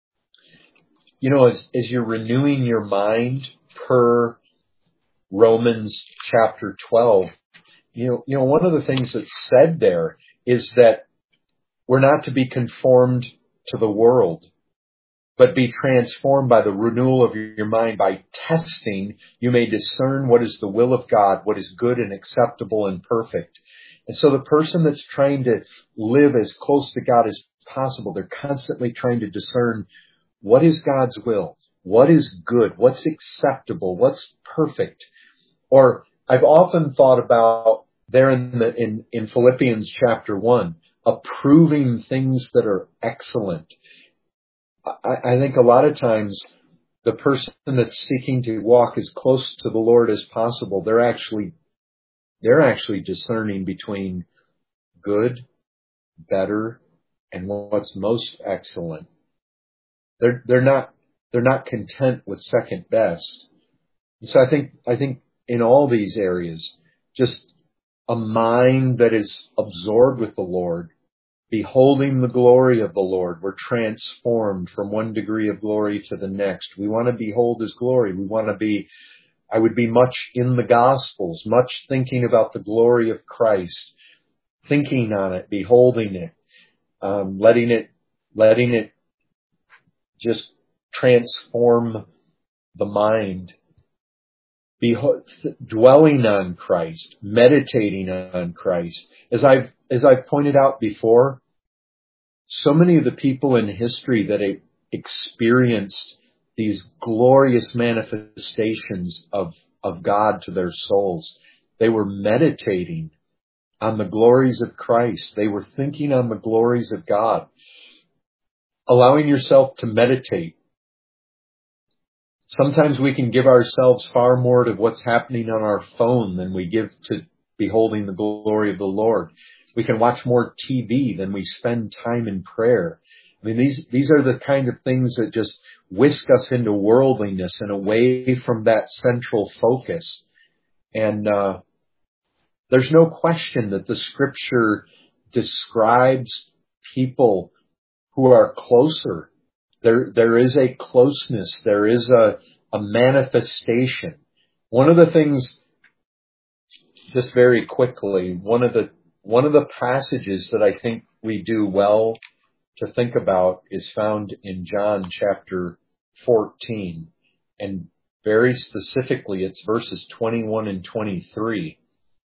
you know, as, as you're renewing your mind per Romans chapter twelve, you know, you know, one of the things that's said there is that we're not to be conformed to the world, but be transformed by the renewal of your mind. By testing, you may discern what is the will of God, what is good and acceptable and perfect. And so the person that's trying to live as close to God as possible, they're constantly trying to discern what is God's will, what is good, what's acceptable, what's perfect. Or I've often thought about there in the, in, in Philippians chapter one, approving things that are excellent. I, I think a lot of times the person that's seeking to walk as close to the Lord as possible, they're actually, they're actually discerning between good, better, and what's most excellent. They're, they're not, they're not content with second best. And so I think, I think in all these areas, just a mind that is absorbed with the Lord, beholding the glory of the Lord. We're transformed from one degree of glory to the next. We want to behold His glory. We want to be, I would be much in the Gospels, much thinking about the glory of Christ, thinking on it, beholding it, um, letting it, letting it just transform the mind. Beho- dwelling on Christ, meditating on Christ. As I've, as I've pointed out before, so many of the people in history that experienced these glorious manifestations of, of God to their souls, they were meditating on the glories of Christ. They were thinking on the glories of God. Allowing yourself to meditate. Sometimes we can give ourselves far more to what's happening on our phone than we give to beholding the glory of the Lord. We can watch more T V than we spend time in prayer. I mean, these, these are the kind of things that just whisk us into worldliness and away from that central focus. And, uh, there's no question that the Scripture describes people who are closer. There, there is a closeness. There is a, a manifestation. One of the things, just very quickly, one of the, one of the passages that I think we do well to think about is found in John chapter fourteen. And very specifically, it's verses twenty-one and twenty-three.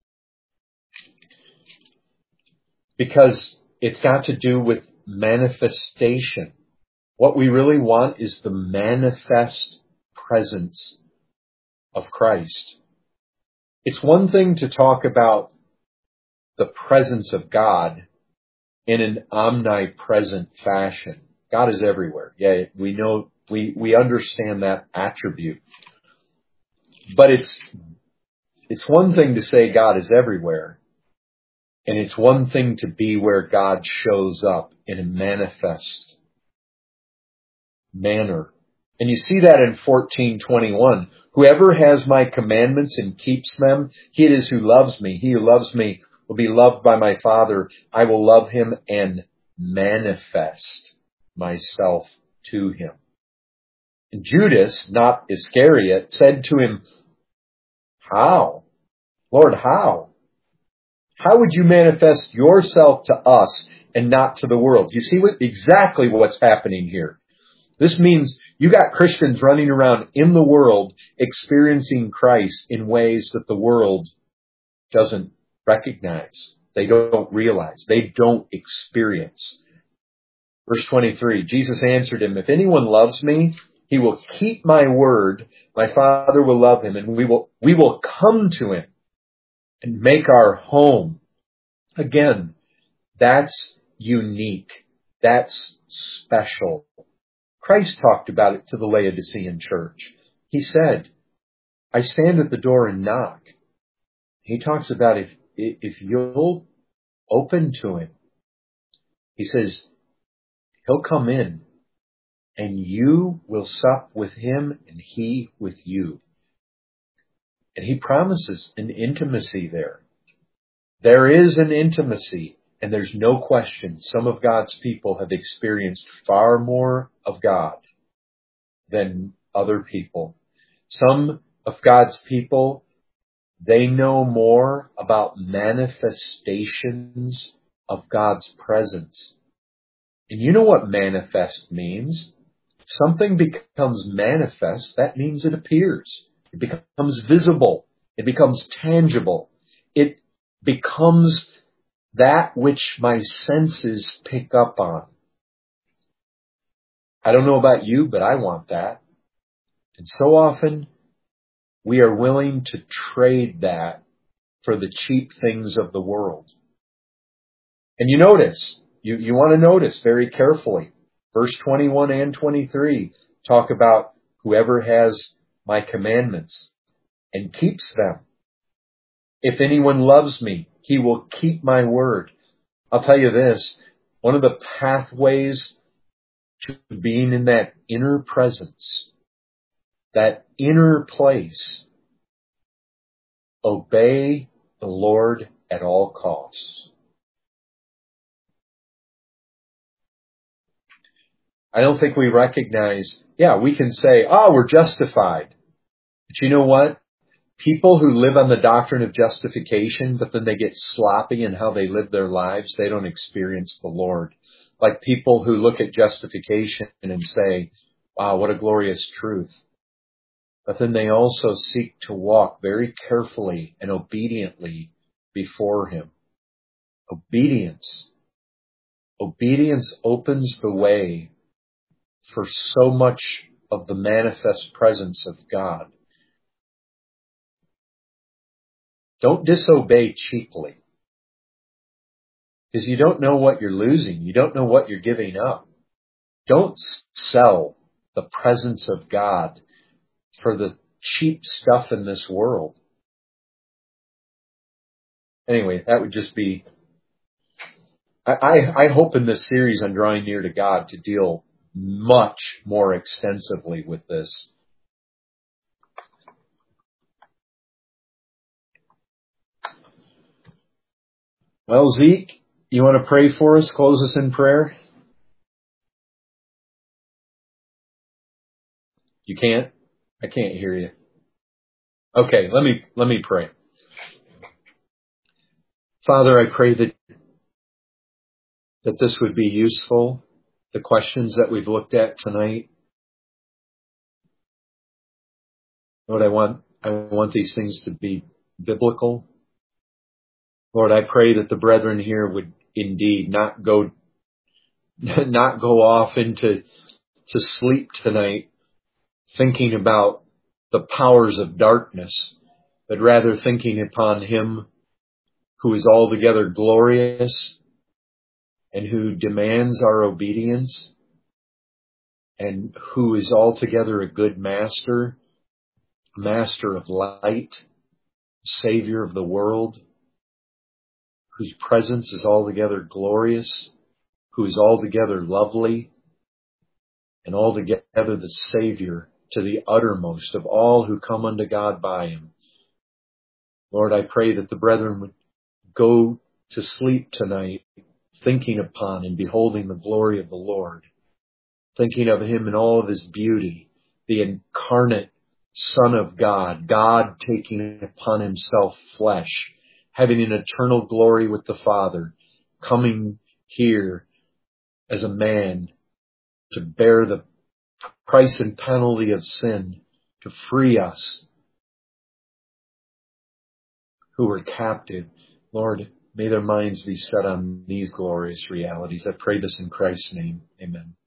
Because it's got to do with manifestation. What we really want is the manifest presence of Christ. It's one thing to talk about the presence of God in an omnipresent fashion. God is everywhere. Yeah, we know, we, we understand that attribute. But it's, it's one thing to say God is everywhere. And it's one thing to be where God shows up in a manifest manner. And you see that in fourteen twenty-one. Whoever has my commandments and keeps them, he it is who loves me. He who loves me will be loved by my Father. I will love him and manifest myself to him. And Judas, not Iscariot, said to him, How? Lord, how? How would you manifest yourself to us and not to the world? You see what exactly what's happening here. This means you got Christians running around in the world experiencing Christ in ways that the world doesn't recognize. They don't realize. They don't experience. Verse twenty-three, Jesus answered him, If anyone loves me, he will keep my word. My Father will love him, and we will, we will come to him and make our home. Again, that's unique. That's special. Christ talked about it to the Laodicean church. He said, I stand at the door and knock. He talks about if, if you'll open to him, he says, he'll come in and you will sup with him and he with you. And he promises an intimacy there. There is an intimacy, and there's no question some of God's people have experienced far more of God than other people. Some of God's people, they know more about manifestations of God's presence. And you know what manifest means? If something becomes manifest, that means it appears. It becomes visible. It becomes tangible. It becomes that which my senses pick up on. I don't know about you, but I want that. And so often we are willing to trade that for the cheap things of the world. And you notice, you, you want to notice very carefully, verse twenty-one and twenty-three talk about whoever has my commandments and keeps them. If anyone loves me, he will keep my word. I'll tell you this, one of the pathways to being in that inner presence, that inner place, obey the Lord at all costs. I don't think we recognize, yeah, we can say, oh, we're justified. But you know what? People who live on the doctrine of justification, but then they get sloppy in how they live their lives, they don't experience the Lord. Like people who look at justification and say, wow, what a glorious truth. But then they also seek to walk very carefully and obediently before him. Obedience. Obedience opens the way for so much of the manifest presence of God. Don't disobey cheaply, because you don't know what you're losing. You don't know what you're giving up. Don't sell the presence of God for the cheap stuff in this world. Anyway, that would just be, I, I, I hope in this series on Drawing Near to God to deal much more extensively with this. Well, Zeke, you want to pray for us? Close us in prayer? You can't? I can't hear you. Okay, let me, let me pray. Father, I pray that, that this would be useful. The questions that we've looked at tonight. Lord, I want, I want these things to be biblical. Lord, I pray that the brethren here would indeed not go, not go off into, to sleep tonight thinking about the powers of darkness, but rather thinking upon him who is altogether glorious and who demands our obedience and who is altogether a good master, master of light, savior of the world, whose presence is altogether glorious, who is altogether lovely, and altogether the Savior to the uttermost of all who come unto God by him. Lord, I pray that the brethren would go to sleep tonight thinking upon and beholding the glory of the Lord, thinking of him in all of his beauty, the incarnate Son of God, God taking upon himself flesh, having an eternal glory with the Father, coming here as a man to bear the price and penalty of sin, to free us who were captive. Lord, may their minds be set on these glorious realities. I pray this in Christ's name. Amen.